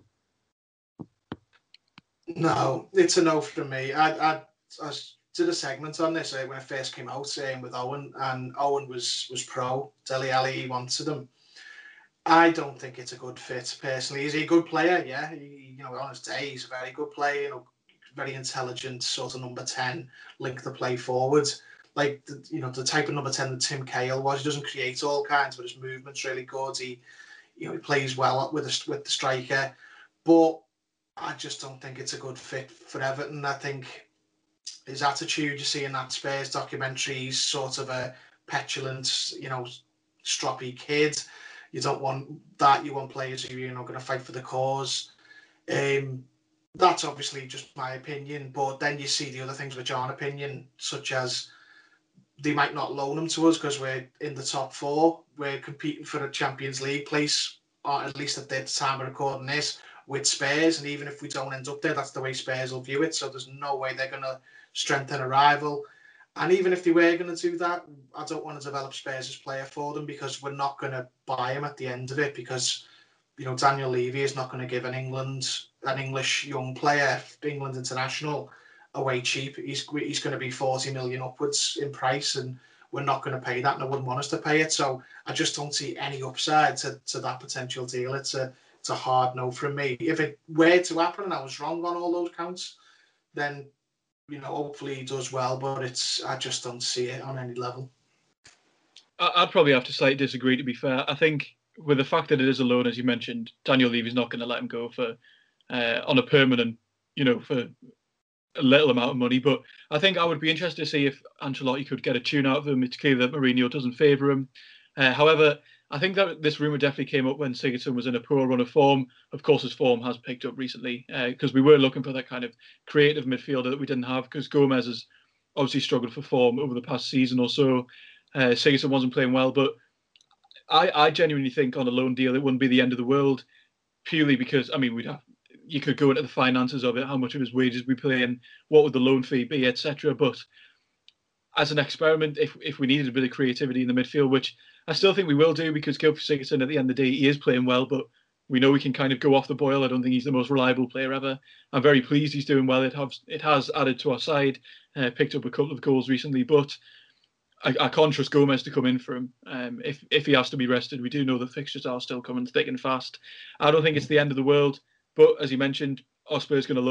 No, it's a no from me. I did a segment on this when it first came out, with Owen, and Owen was pro Dele Alli. He wanted him. I don't think it's a good fit personally. Is he a good player? Yeah, on his day he's a very good player. Very intelligent, sort of number 10, link the play forward. Like the type of number 10 that Tim Cahill was. He doesn't create all kinds, but his movement's really good. He plays well with the striker, but I just don't think it's a good fit for Everton. I think his attitude you see in that Spurs documentary, he's sort of a petulant, stroppy kid. You don't want that. You want players who are going to fight for the cause. That's obviously just my opinion, but then you see the other things which aren't opinion, such as they might not loan him to us because we're in the top 4. We're competing for a Champions League place, or at least at the time of recording this, with Spurs. And even if we don't end up there, that's the way Spurs will view it. So there's no way they're going to strengthen a rival. And even if they were going to do that, I don't want to develop Spurs as player for them, because we're not going to buy him at the end of it, because Daniel Levy is not going to give an English young player, England international, away cheap. He's going to be 40 million upwards in price, and we're not going to pay that, and I wouldn't want us to pay it. So I just don't see any upside to that potential deal. It's a hard no from me. If it were to happen and I was wrong on all those counts, then hopefully he does well, but I just don't see it on any level. I'd probably have to slightly disagree, to be fair. I think with the fact that it is a loan, as you mentioned, Daniel Levy's not going to let him go for on a permanent, for a little amount of money. But I think I would be interested to see if Ancelotti could get a tune out of him. It's clear that Mourinho doesn't favour him. However, I think that this rumour definitely came up when Sigurdsson was in a poor run of form. Of course, his form has picked up recently, because we were looking for that kind of creative midfielder that we didn't have, because Gomez has obviously struggled for form over the past season or so. Sigurdsson wasn't playing well, but I genuinely think on a loan deal it wouldn't be the end of the world, purely because, you could go into the finances of it, how much of his wages we pay and what would the loan fee be, etc. But as an experiment, if we needed a bit of creativity in the midfield, which I still think we will do, because Gylfi Sigurdsson at the end of the day, he is playing well, but we know he can kind of go off the boil. I don't think he's the most reliable player ever. I'm very pleased he's doing well. It has added to our side, picked up a couple of goals recently, but I can't trust Gomez to come in for him. If he has to be rested, we do know the fixtures are still coming thick and fast. I don't think it's the end of the world, but as you mentioned, our Spurs going to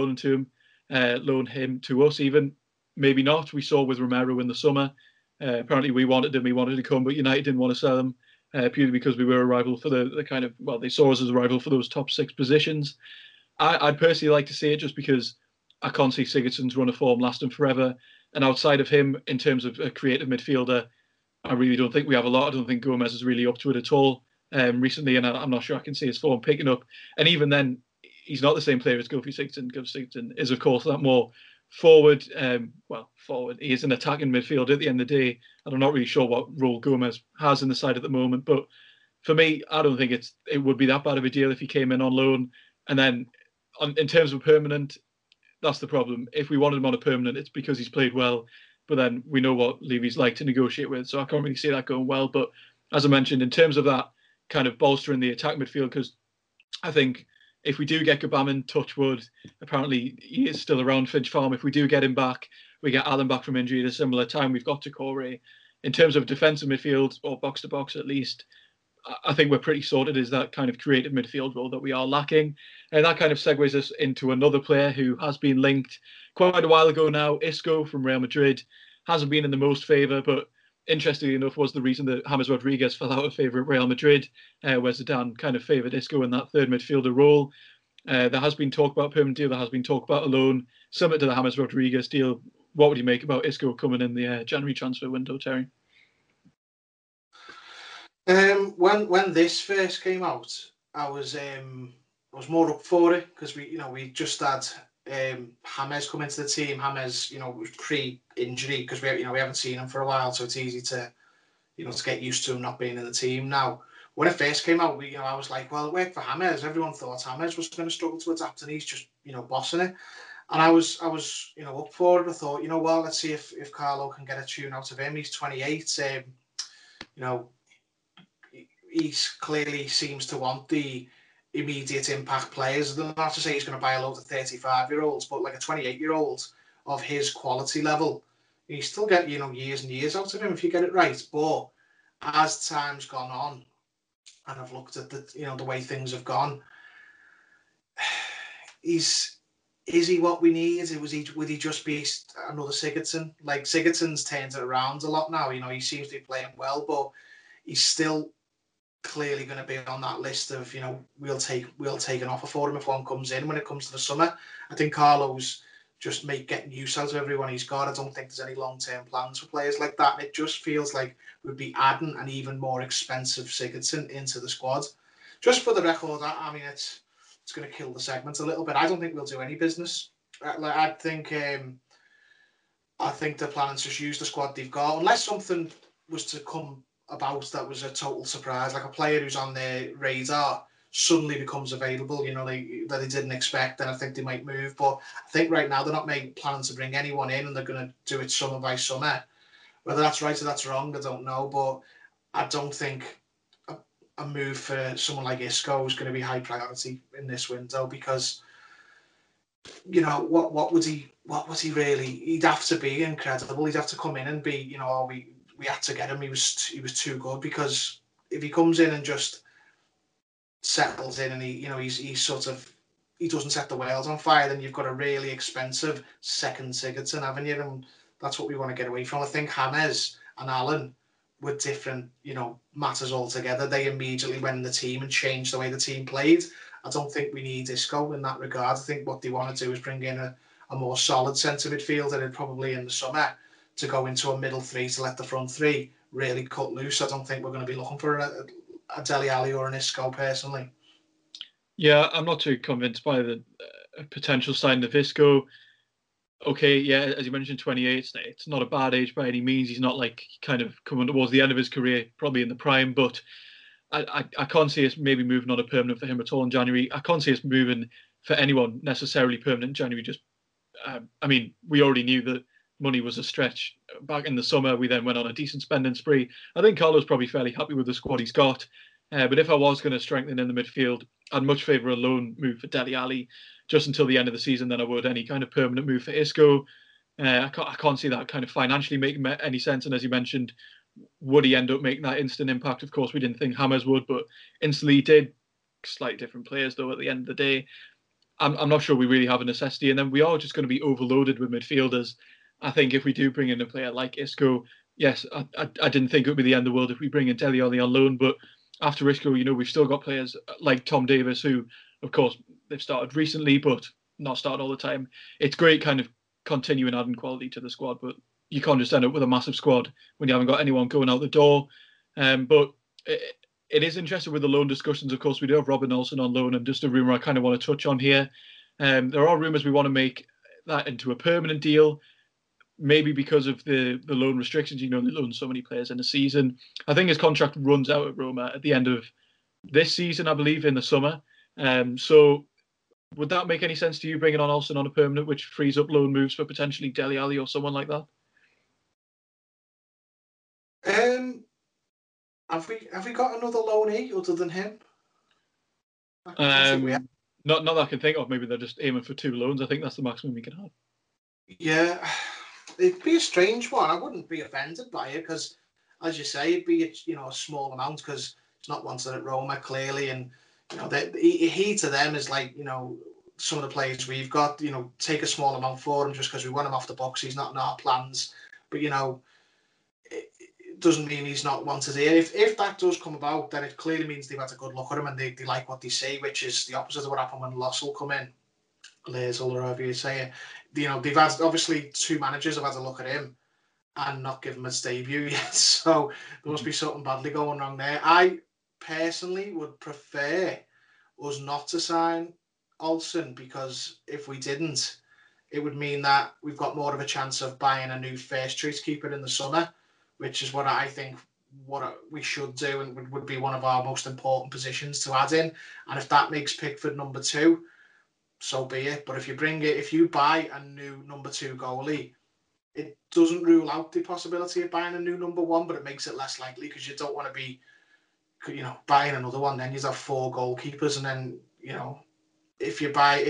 loan him to us even. Maybe not. We saw with Romero in the summer. Apparently we wanted him, he wanted to come, but United didn't want to sell him purely because we were a rival for the kind of, they saw us as a rival for those top 6 positions. I'd personally like to see it, just because I can't see Sigurdsson's run of form lasting forever. And outside of him, in terms of a creative midfielder, I really don't think we have a lot. I don't think Gomez is really up to it at all recently, and I'm not sure I can see his form picking up. And even then, he's not the same player as Gylfi Sigurdsson. Gylfi Sigurdsson is, of course, that more forward. Forward. He is an attacking midfielder at the end of the day, and I'm not really sure what role Gomez has in the side at the moment. But for me, I don't think it would be that bad of a deal if he came in on loan. And then, in terms of permanent, that's the problem. If we wanted him on a permanent, it's because he's played well. But then we know what Levy's like to negotiate with, so I can't really see that going well. But as I mentioned, in terms of that kind of bolstering the attack midfield, because I think if we do get Gbamin, touch wood, apparently he is still around Finch Farm. If we do get him back, we get Allen back from injury at a similar time. We've got Doucouré. In terms of defensive midfield, or box-to-box at least, I think we're pretty sorted. Is that kind of creative midfield role that we are lacking. And that kind of segues us into another player who has been linked quite a while ago now, Isco from Real Madrid. Hasn't been in the most favour, but interestingly enough was the reason that James Rodriguez fell out of favour at Real Madrid, where Zidane kind of favoured Isco in that third midfielder role. There has been talk about permanent deal, there has been talk about a loan, similar to the James Rodriguez deal. What would you make about Isco coming in the January transfer window, Terry? When this first came out, I was more up for it, because we just had James come into the team. James, was pre-injury, because we haven't seen him for a while, so it's easy to to get used to him not being in the team. Now when it first came out, I was like, well, it worked for James. Everyone thought James was going to struggle to adapt, and he's just, bossing it. And I was, up for it. I thought, well, let's see if Carlo can get a tune out of him. He's 28. He clearly seems to want the immediate impact players. Not to say he's going to buy a load of 35-year-olds, but like a 28-year-old of his quality level, you still get, years and years out of him if you get it right. But as time's gone on, and I've looked at the way things have gone, is he what we need? Would he just be another Sigurdsson? Like, Sigurdsson's turned it around a lot now. He seems to be playing well, but he's still clearly going to be on that list of, we'll take an offer for him if one comes in when it comes to the summer. I think Carlo's just getting use out of everyone he's got. I don't think there's any long-term plans for players like that. And it just feels like we'd be adding an even more expensive Sigurdsson into the squad. Just for the record, I mean, it's going to kill the segment a little bit. I don't think we'll do any business. I think they're planning to just use the squad they've got, unless something was to come about that was a total surprise, like a player who's on their radar suddenly becomes available, that they didn't expect, and I think they might move. But I think right now they're not planning to bring anyone in, and they're going to do it summer by summer. Whether that's right or that's wrong, I don't know. But I don't think a move for someone like Isco is going to be high priority in this window, because what would he really? He'd have to be incredible. He'd have to come in and be, we had to get him. He was too good, because if he comes in and just settles in and he's sort of, he doesn't set the world on fire, then you've got a really expensive second Sigurdsson, haven't you? And that's what we want to get away from. I think James and Allen were different, matters altogether. They immediately went in the team and changed the way the team played. I don't think we need Isco in that regard. I think what they want to do is bring in a more solid centre midfielder, and probably in the summer to go into a middle three to let the front three really cut loose. I don't think we're going to be looking for a Dele Alli or an Isco personally. Yeah, I'm not too convinced by the potential signing of Isco. Okay, yeah, as you mentioned, 28, it's not a bad age by any means. He's not like kind of coming towards the end of his career, probably in the prime, but I can't see us maybe moving on a permanent for him at all in January. I can't see us moving for anyone necessarily permanent in January. Just, I mean, we already knew that money was a stretch back in the summer. We then went on a decent spending spree. I think Carlo's probably fairly happy with the squad he's got. But if I was going to strengthen in the midfield, I'd much favour a loan move for Dele Alli just until the end of the season than I would any kind of permanent move for Isco. I can't see that kind of financially making any sense. And as you mentioned, would he end up making that instant impact? Of course, we didn't think James would, but instantly he did. Slightly different players, though, at the end of the day. I'm not sure we really have a necessity. And then we are just going to be overloaded with midfielders. I think if we do bring in a player like Isco, yes, I didn't think it would be the end of the world if we bring in Dele Alli on loan, but after Isco, we've still got players like Tom Davies, who, of course, they've started recently, but not starting all the time. It's great kind of continuing adding quality to the squad, but you can't just end up with a massive squad when you haven't got anyone going out the door. But it is interesting with the loan discussions. Of course, we do have Robin Olsen on loan, and just a rumour I kind of want to touch on here. There are rumours we want to make that into a permanent deal, maybe because of the loan restrictions. They loan so many players in a season. I think his contract runs out at Roma at the end of this season, I believe, in the summer. So would that make any sense to you, bringing on Olsen on a permanent, which frees up loan moves for potentially Dele Alli or someone like that? Have we got another loanee other than him? Not that I can think of. Maybe they're just aiming for 2 loans. I think that's the maximum we can have. Yeah, it'd be a strange one. I wouldn't be offended by it, because, as you say, it'd be a small amount, because it's not wanted at Roma clearly, and he to them is like some of the players we've got. Take a small amount for him just because we want him off the books. He's not in our plans, but it doesn't mean he's not wanted here. If that does come about, then it clearly means they've had a good look at him and they like what they see, which is the opposite of what happened when Lossell come in. Lazel, or however you say it. They've had, obviously, 2 managers have had a look at him and not given him his debut yet. So there must be something badly going wrong there. I personally would prefer us not to sign Olsen, because if we didn't, it would mean that we've got more of a chance of buying a new first choice keeper in the summer, which is what I think what we should do and would be one of our most important positions to add in. And if that makes Pickford number 2, so be it. But if you buy a new number 2 goalie, it doesn't rule out the possibility of buying a new number 1, but it makes it less likely because you don't want to be, buying another one. Then you'd have 4 goalkeepers, and then if you're buying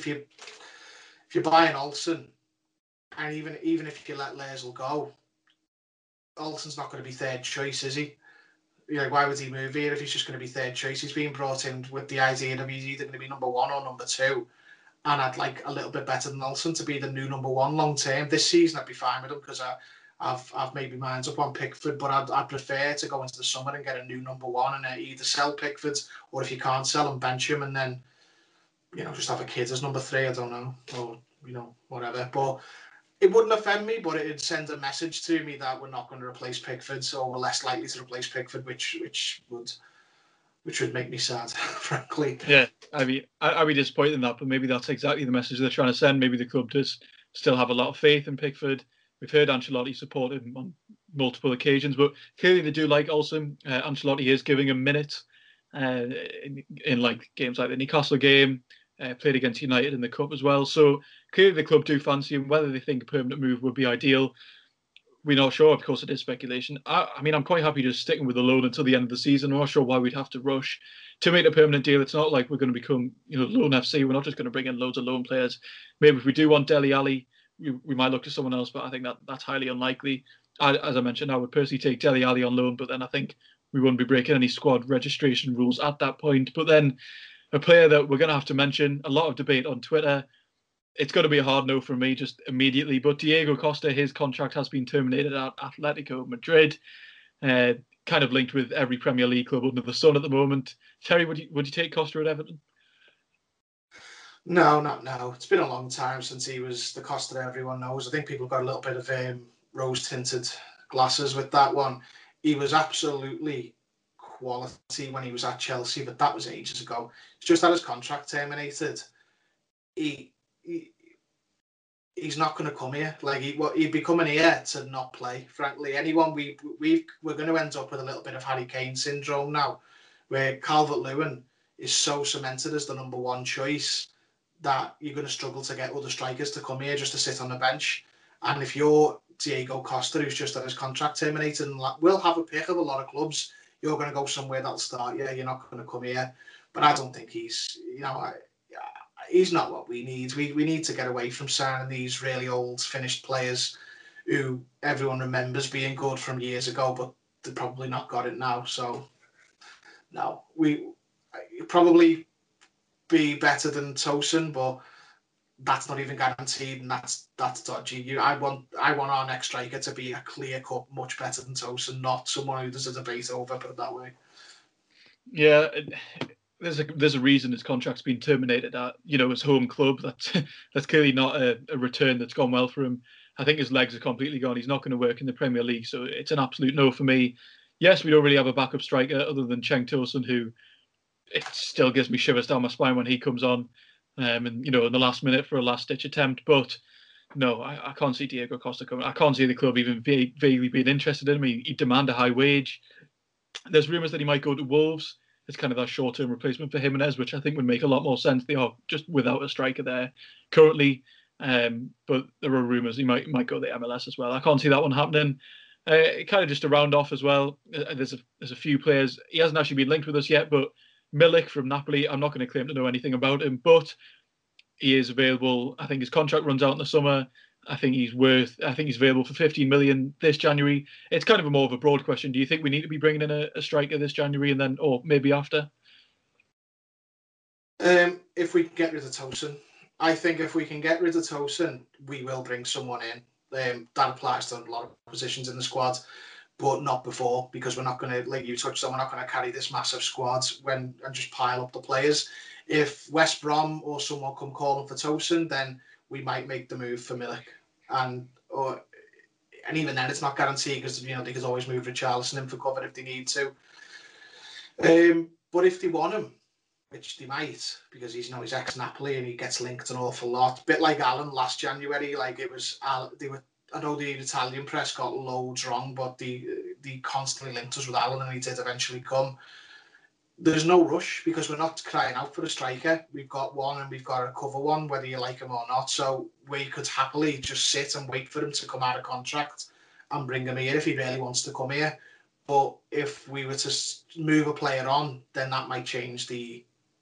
Olsen, and even if you let Lascelles go, Olsen's not going to be third choice, is he? Why would he move here if he's just going to be third choice? He's being brought in with the idea of he's either going to be number 1 or number 2. And I'd like a little bit better than Olsen to be the new number 1 long term. This season, I'd be fine with him because I've made my mind up on Pickford, but I'd prefer to go into the summer and get a new number 1 and either sell Pickford, or if you can't sell him, bench him, and then just have a kid as number 3. I don't know, or whatever. But it wouldn't offend me, but it'd send a message to me that we're not going to replace Pickford, so we're less likely to replace Pickford, which would make me sad, frankly. Yeah, I mean, I'd be disappointed in that, but maybe that's exactly the message they're trying to send. Maybe the club does still have a lot of faith in Pickford. We've heard Ancelotti support him on multiple occasions, but clearly they do like Olsen. Ancelotti is giving him minutes in like games like the Newcastle game, played against United in the Cup as well. So clearly the club do fancy him. Whether they think a permanent move would be ideal, we're not sure. Of course, it is speculation. I mean, I'm quite happy just sticking with the loan until the end of the season. I'm not sure why we'd have to rush to make a permanent deal. It's not like we're going to become, loan FC. We're not just going to bring in loads of loan players. Maybe if we do want Dele Alli, we might look to someone else, but I think that's highly unlikely. As I mentioned, I would personally take Dele Alli on loan, but then I think we wouldn't be breaking any squad registration rules at that point. But then a player that we're going to have to mention, a lot of debate on Twitter. It's going to be a hard no for me just immediately. But Diego Costa, his contract has been terminated at Atletico Madrid. Kind of linked with every Premier League club under the sun at the moment. Terry, would you take Costa at Everton? No, not now. It's been a long time since he was the Costa that everyone knows. I think people got a little bit of rose-tinted glasses with that one. He was absolutely quality when he was at Chelsea, but that was ages ago. It's just that his contract terminated. He's not going to come here. Like he'd be coming here to not play. Frankly, anyone we're going to end up with a little bit of Harry Kane syndrome now, where Calvert-Lewin is so cemented as the number 1 choice that you're going to struggle to get other strikers to come here just to sit on the bench. And if you're Diego Costa, who's just had his contract terminated, and we'll have a pick of a lot of clubs, you're going to go somewhere that'll start you. You're not going to come here. But I don't think he's not what we need. We need to get away from signing these really old, finished players who everyone remembers being good from years ago, but they've probably not got it now. So, no, we probably be better than Tosun, but that's not even guaranteed, and that's dodgy. I want our next striker to be a clear cut, much better than Tosun, not someone who there's a debate over. Put it that way. Yeah. There's a reason his contract's been terminated at his home club. That's clearly not a return that's gone well for him. I think his legs are completely gone. He's not going to work in the Premier League, so it's an absolute no for me. Yes, we don't really have a backup striker other than Cenk Tosun, who it still gives me shivers down my spine when he comes on, and in the last minute for a last-ditch attempt. But no, I can't see Diego Costa coming. I can't see the club even vaguely being interested in him. He'd demand a high wage. There's rumours that he might go to Wolves. It's kind of that short-term replacement for Jimenez, which I think would make a lot more sense. They are just without a striker there currently, but there are rumours he might go the MLS as well. I can't see that one happening. Kind of just to round off as well, there's a few players. He hasn't actually been linked with us yet, but Milik from Napoli, I'm not going to claim to know anything about him, but he is available. I think his contract runs out in the summer. I think he's available for 15 million this January. It's kind of a more of a broad question. Do you think we need to be bringing in a striker this January and then, or maybe after? If we can get rid of Tosun, I think if we can get rid of Tosun, we will bring someone in. That applies to a lot of positions in the squad, but not before, because we're not going to, like you touched on, we're not going to carry this massive squad and just pile up the players. If West Brom or someone come calling for Tosun, then we might make the move for Milik. And even then, it's not guaranteed because they can always move Richarlison in for cover if they need to. But if they want him, which they might, because he's ex-Napoli and he gets linked an awful lot. A bit like Alan last January, like it was. I know the Italian press got loads wrong, but the they constantly linked us with Alan, and he did eventually come. There's no rush because we're not crying out for a striker. We've got one and we've got to cover one, whether you like him or not. So we could happily just sit and wait for him to come out of contract and bring him here if he really wants to come here. But if we were to move a player on, then that might change the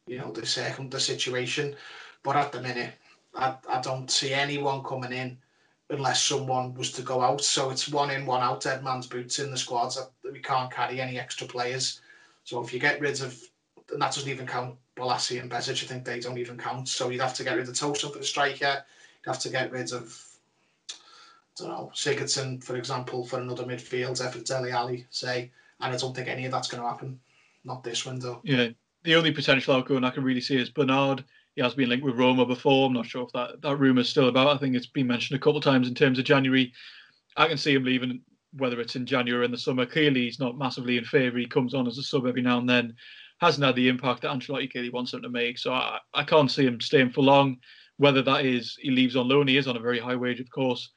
situation. But at the minute, I don't see anyone coming in unless someone was to go out. So it's one in, one out, dead man's boots in the squads. We can't carry any extra players. So if you get rid of, and that doesn't even count Bolasie and Bezic, I think they don't even count. So you'd have to get rid of Tosun for the striker. You'd have to get rid of, I don't know, Sigurdsson, for example, for another midfielder, for Dele Alli, say. And I don't think any of that's going to happen. Not this window. Yeah, the only potential outgoing I can really see is Bernard. He has been linked with Roma before. I'm not sure if that rumour is still about. I think it's been mentioned a couple of times in terms of January. I can see him leaving, whether it's in January or in the summer. Clearly, he's not massively in favour. He comes on as a sub every now and then. Hasn't had the impact that Ancelotti clearly wants him to make. So I can't see him staying for long. Whether that is he leaves on loan, he is on a very high wage, of course.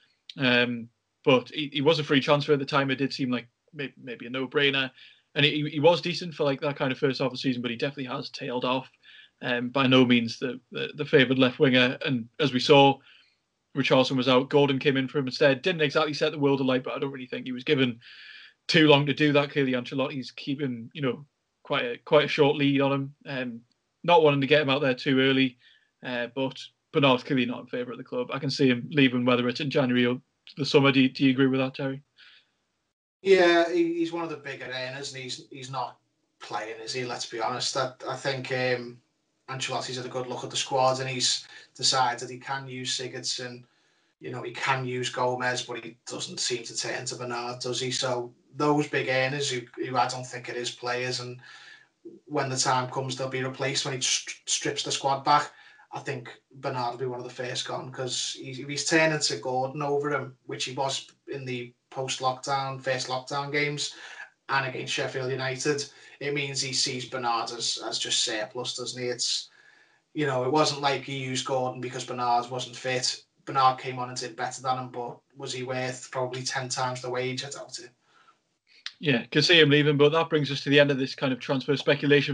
But he was a free transfer at the time. It did seem like maybe a no-brainer. And he was decent for like that kind of first half of the season, but he definitely has tailed off. By no means the favoured left winger. And as we saw, Richarlison was out. Gordon came in for him instead. Didn't exactly set the world alight, but I don't really think he was given too long to do that. Clearly, Ancelotti's keeping quite a short lead on him. Not wanting to get him out there too early, but Bernard's clearly not in favour of the club. I can see him leaving, whether it's in January or the summer. Do you agree with that, Terry? Yeah, he's one of the bigger earners, and he's not playing, is he? Let's be honest. I think Ancelotti's had a good look at the squad, and he's decided he can use Sigurdsson. He can use Gomez, but he doesn't seem to turn to Bernard, does he? So those big earners, who I don't think it is players, and when the time comes, they'll be replaced when he strips the squad back. I think Bernard will be one of the first gone, because he's turning to Gordon over him, which he was in the first lockdown games, and against Sheffield United. It means he sees Bernard as just surplus, doesn't he? It's, it wasn't like he used Gordon because Bernard wasn't fit. Bernard came on and did better than him, but was he worth probably 10 times the wage? I doubt it. Yeah, could see him leaving, but that brings us to the end of this kind of transfer speculation.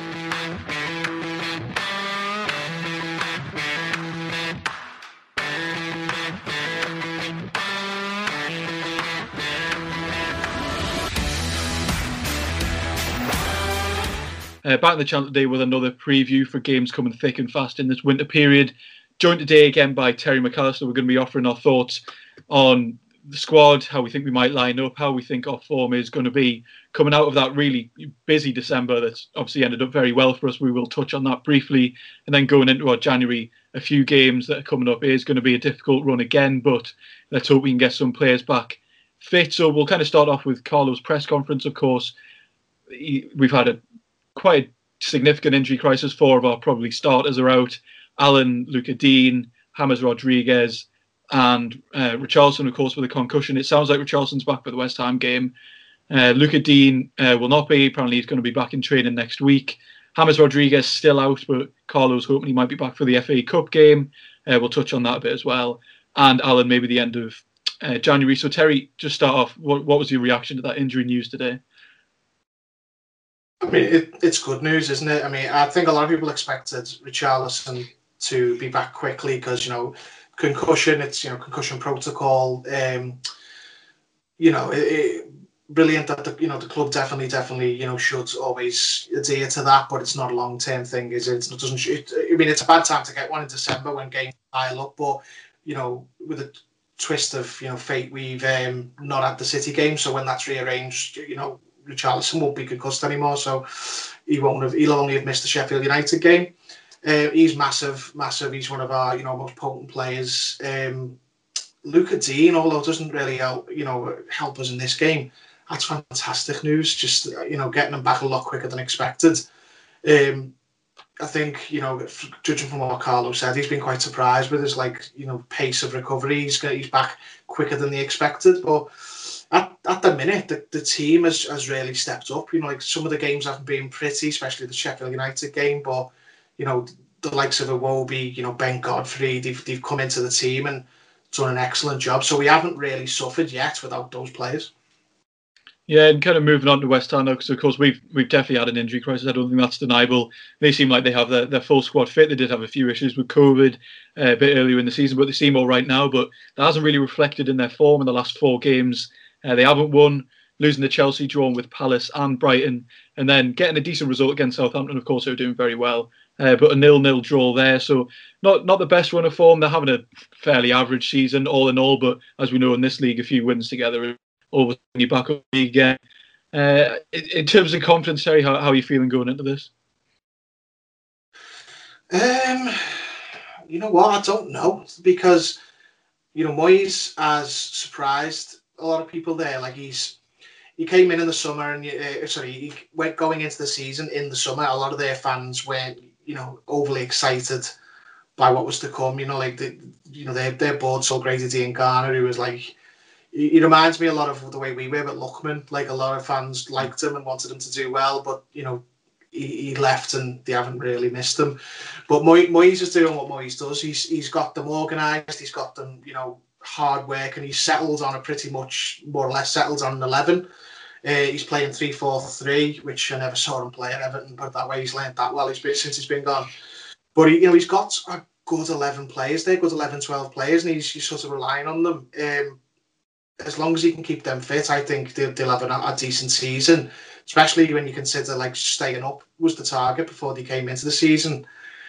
Back in the channel today with another preview for games coming thick and fast in this winter period. Joined today again by Terry McAllister. We're going to be offering our thoughts on the squad, how we think we might line up, how we think our form is going to be coming out of that really busy December that's obviously ended up very well for us. We will touch on that briefly. And then going into our January, a few games that are coming up is going to be a difficult run again, but let's hope we can get some players back fit. So we'll kind of start off with Carlo's press conference, of course. We've had quite a significant injury crisis. 4 of our probably starters are out. Allen, Luca Dean, James Rodriguez, and Richarlison, of course, with a concussion. It sounds like Richarlison's back for the West Ham game. Luca Dean will not be. Apparently, he's going to be back in training next week. James Rodriguez still out, but Carlo's hoping he might be back for the FA Cup game. We'll touch on that a bit as well. And Allen, maybe the end of January. So, Terry, just start off. What was your reaction to that injury news today? I mean, it's good news, isn't it? I mean, I think a lot of people expected Richarlison to be back quickly because, concussion, it's, concussion protocol. Brilliant that the club definitely, should always adhere to that, but it's not a long-term thing, is it? It's a bad time to get one in December when games pile up, but, with a twist of, fate, we've not had the City game, so when that's rearranged, Richarlison won't be concussed anymore, so he'll only have missed the Sheffield United game. He's massive. He's one of our, most potent players. Luca Dean, although doesn't really help us in this game, that's fantastic news. Just, getting him back a lot quicker than expected. I think, judging from what Carlo said, he's been quite surprised with his, pace of recovery. He's back quicker than they expected, but at the minute, the team has really stepped up. Some of the games haven't been pretty, especially the Sheffield United game, but, the likes of Iwobi, Ben Godfrey, they've come into the team and done an excellent job. So we haven't really suffered yet without those players. Yeah, and kind of moving on to West Ham now, because of course we've definitely had an injury crisis. I don't think that's deniable. They seem like they have their full squad fit. They did have a few issues with COVID a bit earlier in the season, but they seem all right now. But that hasn't really reflected in their form in the last 4 games. They haven't won, losing to Chelsea, drawn with Palace and Brighton, and then getting a decent result against Southampton, of course, who are doing very well. But a 0-0 draw there, so not the best run of form. They're having a fairly average season all in all, but as we know in this league, a few wins together over you back up again. In terms of confidence, Terry, how are you feeling going into this? You know what? I don't know, because Moyes has surprised a lot of people there. Like he came in the summer, and he went going into the season in the summer. A lot of their fans weren't overly excited by what was to come. They're board so great at Ian Garner, who was like, he reminds me a lot of the way we were with Lookman. Like, a lot of fans liked him and wanted him to do well, but he left and they haven't really missed him. But Moyes is doing what Moyes does. He's got them organised. He's got them hard work, and he's settled on more or less settled on an 11. He's playing 3-4-3, which I never saw him play at Everton, but that way he's learned that well since he's been gone. But he's got a good 11 players there, good 11, 12 players, and he's sort of relying on them. As long as he can keep them fit, I think they'll have a decent season, especially when you consider like staying up was the target before they came into the season.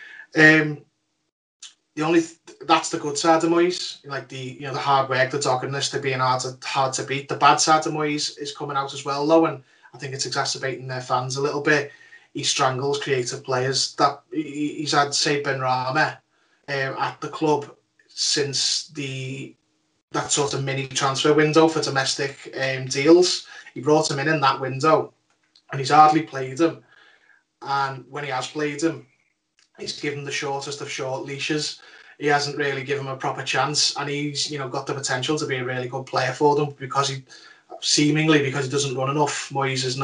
That's the good side of Moyes, like the hard work, the doggedness, the being hard to beat. The bad side of Moyes is coming out as well, though, and I think it's exacerbating their fans a little bit. He strangles creative players. That he's had, say, Benrahma at the club since that sort of mini transfer window for domestic deals. He brought him in that window, and he's hardly played him. And when he has played him, he's given the shortest of short leashes. He hasn't really given him a proper chance, and he's got the potential to be a really good player for them because he doesn't run enough. Moyes is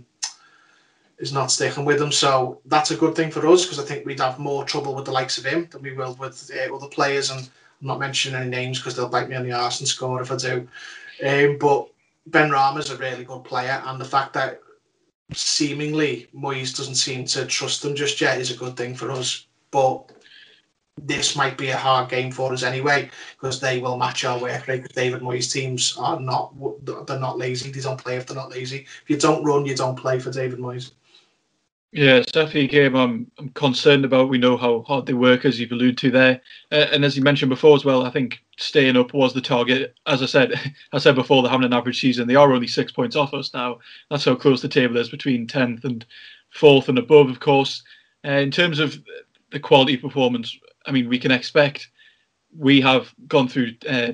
not sticking with him, so that's a good thing for us, because I think we'd have more trouble with the likes of him than we will with other players. And I'm not mentioning any names because they'll bite me on the arse and score if I do. But Benrahma's a really good player, and the fact that seemingly Moyes doesn't seem to trust them just yet is a good thing for us. But this might be a hard game for us anyway, because they will match our work rate. Because David Moyes' teams they're not lazy. They don't play if they're not lazy. If you don't run, you don't play for David Moyes. Yeah, it's definitely a game I'm concerned about. We know how hard they work, as you've alluded to there. And as you mentioned before as well, I think staying up was the target. As I said before, they're having an average season. They are only 6 points off us now. That's how close the table is between 10th and 4th and above, of course. In terms of the quality of performance, I mean, we can expect. We have gone through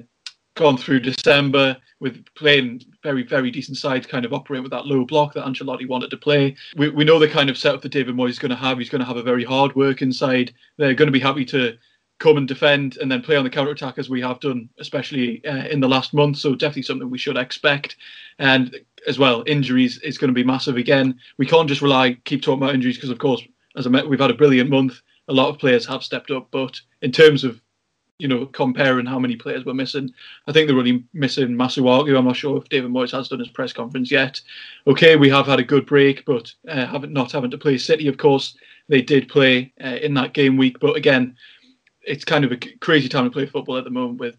December with playing very, very decent sides, kind of operating with that low block that Ancelotti wanted to play. We know the kind of setup that David Moyes is going to have. He's going to have a very hard work inside. They're going to be happy to come and defend and then play on the counter-attack, as we have done, especially in the last month. So definitely something we should expect. And as well, injuries is going to be massive again. We can't just keep talking about injuries, because, of course, we've had a brilliant month. A lot of players have stepped up. But in terms of comparing how many players we're missing, I think they're really missing Masuaku. I'm not sure if David Moyes has done his press conference yet. Okay, we have had a good break, but not having to play City, of course, they did play in that game week. But again, it's kind of a crazy time to play football at the moment with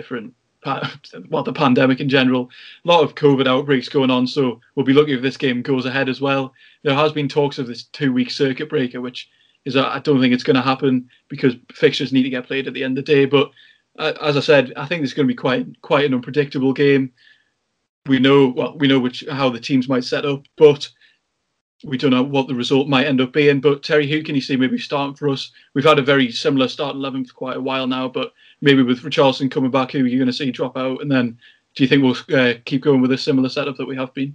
the pandemic in general. A lot of COVID outbreaks going on, so we'll be lucky if this game goes ahead as well. There has been talks of this 2-week circuit breaker, which I don't think it's going to happen, because fixtures need to get played at the end of the day. But as I said, I think it's going to be quite an unpredictable game. We know how the teams might set up, but we don't know what the result might end up being. But Terry, who can you see maybe starting for us? We've had a very similar start 11 for quite a while now, but maybe with Richarlison coming back, who are you going to see drop out? And then do you think we'll keep going with a similar setup that we have been?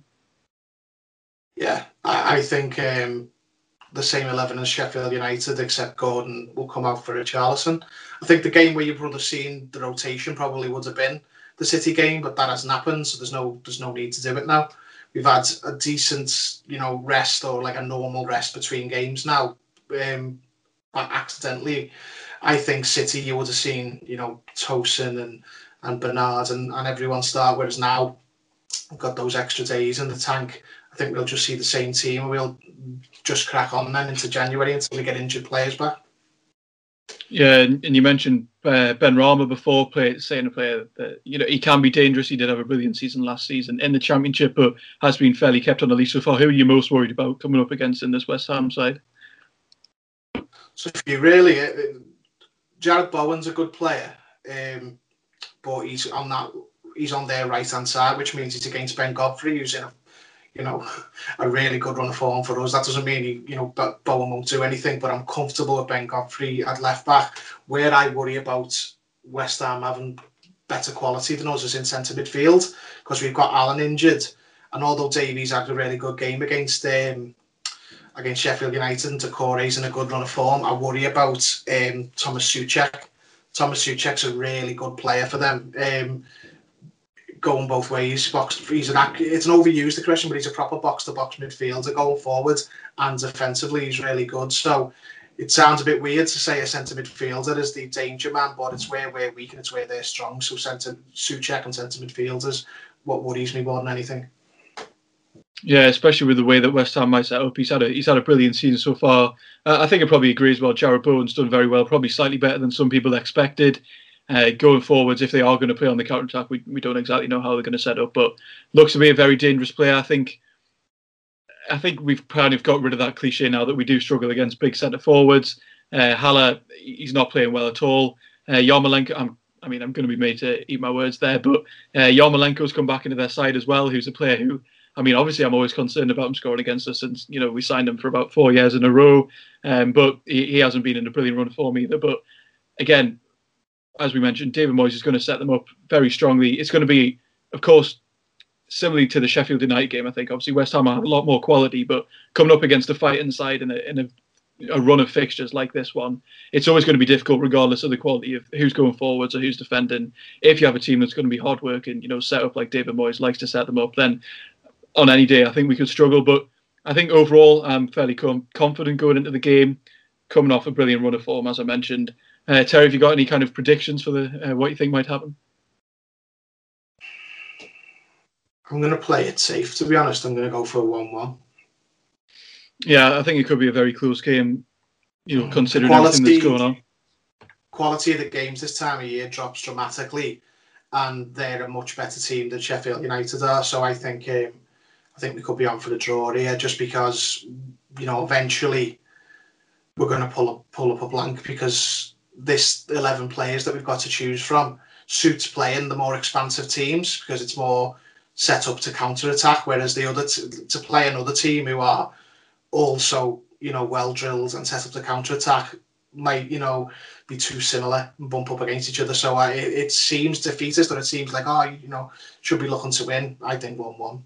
Yeah, I think the same 11 as Sheffield United, except Gordon will come out for Richarlison. I think the game where you would have seen the rotation probably would have been the City game, but that hasn't happened, so there's no need to do it now. We've had a decent, rest, or like a normal rest between games now. Accidentally, I think City, you would have seen, Tosin and Bernard and everyone start, whereas now we've got those extra days in the tank. I think we'll just see the same team, and we'll just crack on then into January until we get injured players back. Yeah, and you mentioned Ben Rama before, saying a player that he can be dangerous. He did have a brilliant season last season in the Championship, but has been fairly kept on the leash so far. Who are you most worried about coming up against in this West Ham side? So if you really, Jared Bowen's a good player, but he's on their right hand side, which means he's against Ben Godfrey, who's in a really good run of form for us. That doesn't mean Bowen won't do anything, but I'm comfortable with Ben Godfrey at left back. Where I worry about West Ham having better quality than us is in centre midfield, because we've got Allen injured, and although Davies had a really good game against Sheffield United and Decore's in a good run of form, I worry about Thomas Souček. Thomas Souček's a really good player for them. Going both ways. It's an overused expression, but he's a proper box-to-box midfielder going forward, and defensively he's really good. So it sounds a bit weird to say a centre midfielder is the danger man, but it's where we're weak and it's where they're strong. So Souček and centre midfielders, what worries me more than anything. Yeah, especially with the way that West Ham might set up. He's had a brilliant season so far. I think I probably agree as well. Jared Bowen's done very well, probably slightly better than some people expected. Going forwards, if they are going to play on the counter-attack, we don't exactly know how they're going to set up, but looks to be a very dangerous player. I think we've kind of got rid of that cliche now that we do struggle against big centre forwards. Haller, he's not playing well at all. Yarmolenko, I'm going to be made to eat my words there, but Yarmolenko's come back into their side as well, who's a player who, obviously I'm always concerned about him scoring against us since, we signed him for about 4 years in a row, but he hasn't been in a brilliant run of form either. But again, as we mentioned, David Moyes is going to set them up very strongly. It's going to be, of course, similarly to the Sheffield United game. I think obviously West Ham have a lot more quality, but coming up against a fighting side in a run of fixtures like this one, it's always going to be difficult regardless of the quality of who's going forwards or who's defending. If you have a team that's going to be hard working, set up like David Moyes likes to set them up, then on any day I think we could struggle. But I think overall I'm fairly confident going into the game, coming off a brilliant run of form, as I mentioned. Terry, have you got any kind of predictions for what you think might happen? I'm going to play it safe, to be honest. I'm going to go for a 1-1. Yeah, I think it could be a very close game, considering everything that's going on. Quality of the games this time of year drops dramatically, and they're a much better team than Sheffield United are. So I think we could be on for the draw here, just because, eventually we're going to pull up a blank, because this 11 players that we've got to choose from suits playing the more expansive teams, because it's more set up to counter-attack, whereas the other to play another team who are also, well drilled and set up to counter-attack might, be too similar and bump up against each other. So it seems defeatist, or it seems like, should be looking to win. I think 1-1.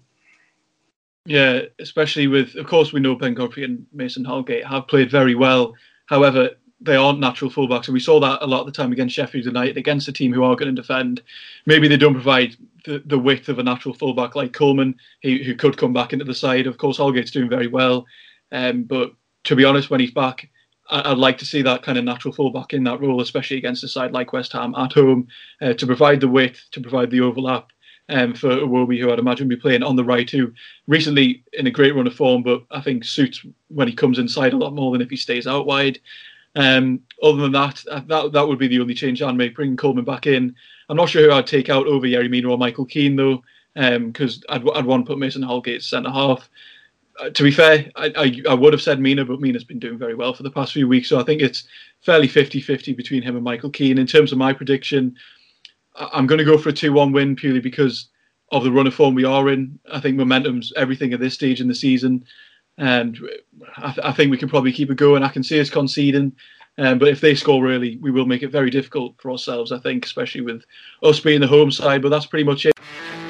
Yeah, especially with, of course, we know Ben Godfrey and Mason Holgate have played very well. However, they aren't natural fullbacks, and we saw that a lot of the time against Sheffield United, against a team who are going to defend. Maybe they don't provide the width of a natural fullback like Coleman, who could come back into the side. Of course, Holgate's doing very well, but to be honest, when he's back, I'd like to see that kind of natural fullback in that role, especially against a side like West Ham at home, to provide the width, to provide the overlap. For Iwobi, who I'd imagine be playing on the right, who recently in a great run of form, but I think suits when he comes inside a lot more than if he stays out wide. Other than that would be the only change I'd make, bringing Coleman back in. I'm not sure who I'd take out over Yerry Mina or Michael Keane, though, because I'd want to put Mason Holgate centre-half. To be fair, I would have said Mina, but Mina's been doing very well for the past few weeks, so I think it's fairly 50-50 between him and Michael Keane. In terms of my prediction, I'm going to go for a 2-1 win purely because of the run of form we are in. I think momentum's everything at this stage in the season, and I think we can probably keep it going. I can see us conceding, but if they score early, we will make it very difficult for ourselves, I think, especially with us being the home side. But that's pretty much it.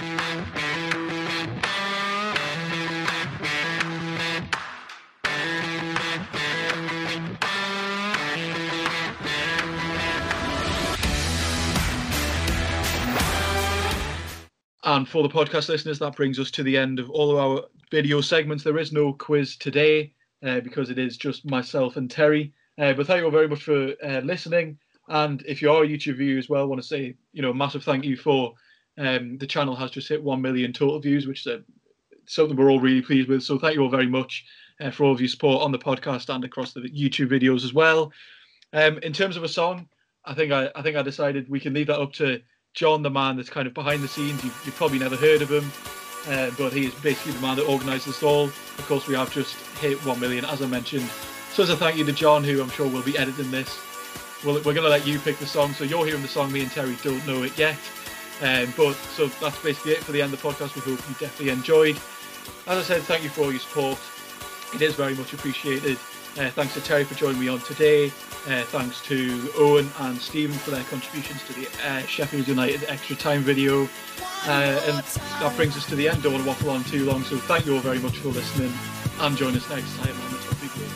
And for the podcast listeners, that brings us to the end of all of our video segments. There is no quiz today because it is just myself and Terry. But thank you all very much for listening. And if you are a YouTube viewer as well, I want to say, massive thank you for The channel has just hit 1 million total views, which is something we're all really pleased with. So thank you all very much for all of your support on the podcast and across the YouTube videos as well. In terms of a song, I think I decided we can leave that up to John, the man that's kind of behind the scenes. You've probably never heard of him, but he is basically the man that organises it all. Of course, we have just hit 1 million, as I mentioned. So as a thank you to John, who I'm sure will be editing this, we're going to let you pick the song. So you're hearing the song. Me and Terry don't know it yet. But so that's basically it for the end of the podcast. We hope you definitely enjoyed. As I said, thank you for all your support. It is very much appreciated. Thanks to Terry for joining me on today. Thanks to Owen and Stephen for their contributions to the Sheffield United Extra Time video. And that brings us to the end. Don't want to waffle on too long. So thank you all very much for listening. And join us next time on the Toffee Blues.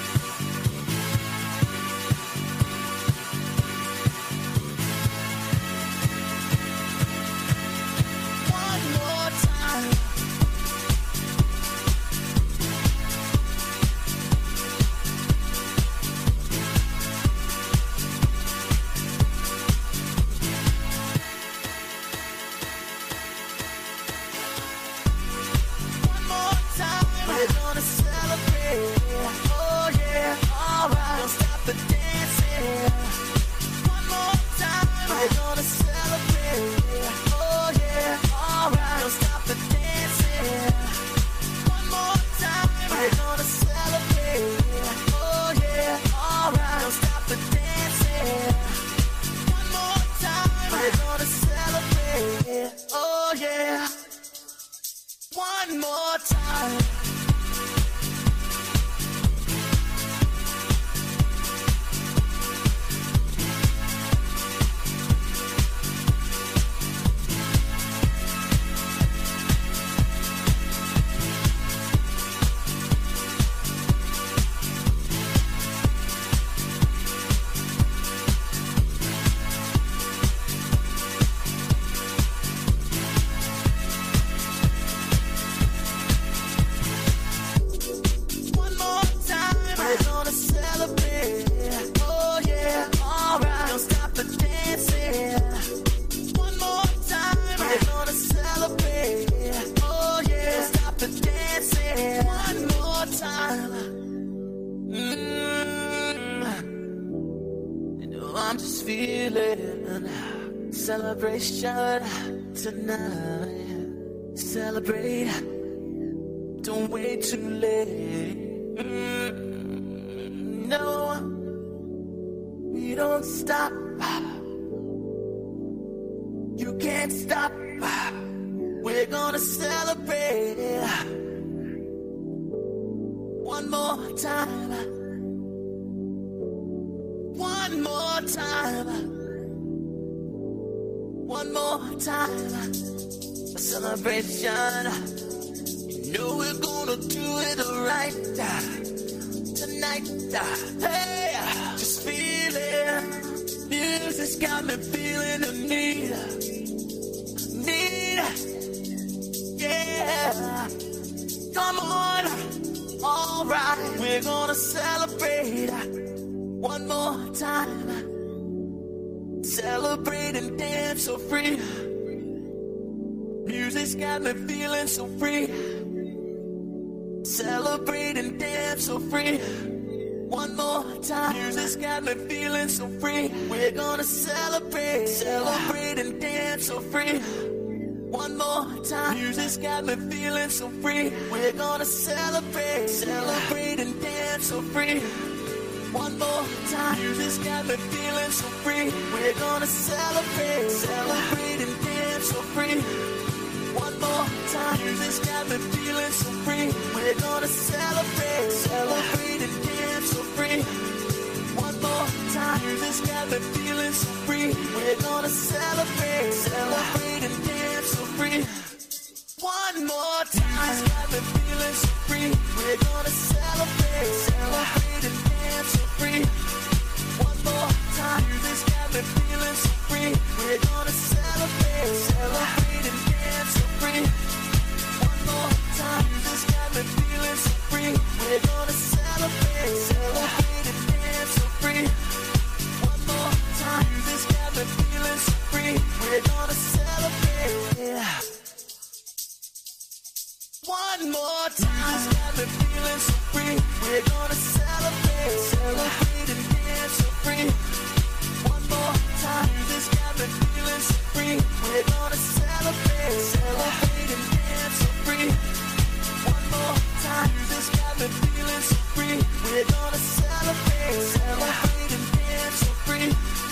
One more time. I'm just feeling celebration tonight. Celebrate, don't wait too late. No, we don't stop. You can't stop. We're gonna celebrate one more time. One more time. One more time. A celebration. You know we're gonna do it right tonight. Hey, just feeling. Music's got me feeling the need. Yeah. Come on. All right. We're gonna celebrate one more time. Celebrate and dance so free. Music's got me feeling so free. Celebrate and dance so free. One more time. Music's got me feeling so free. We're gonna celebrate. Celebrate and dance so free. One more time. Music's got me feeling so free. We're gonna celebrate. Celebrate and dance so free. One more time. Music's got me feeling so free. We're gonna celebrate. Celebrate and dance so free. One more time. Music's got me feeling so free. We're gonna celebrate. Celebrate and dance so free. One more time. Music's got me feeling so free. We're gonna celebrate. Celebrate and dance so free. One more time. Music's got me feeling so free. We're gonna celebrate. Celebrate and dance so free. One more time. Music's got me feeling so free. We're gonna celebrate. Celebrate and dance so free. One more time. Music's got me feeling so free. We're gonna celebrate. Celebrate and dance so free. One more time. Music's got me feeling so free. We're gonna celebrate. One more time, this got me feeling so free. We're gonna celebrate, celebrate and dance so free. One more time, this got me feeling so free. We're gonna celebrate, celebrate and dance so free. One more time, this got me feeling so free. We're gonna celebrate, celebrate and dance so free.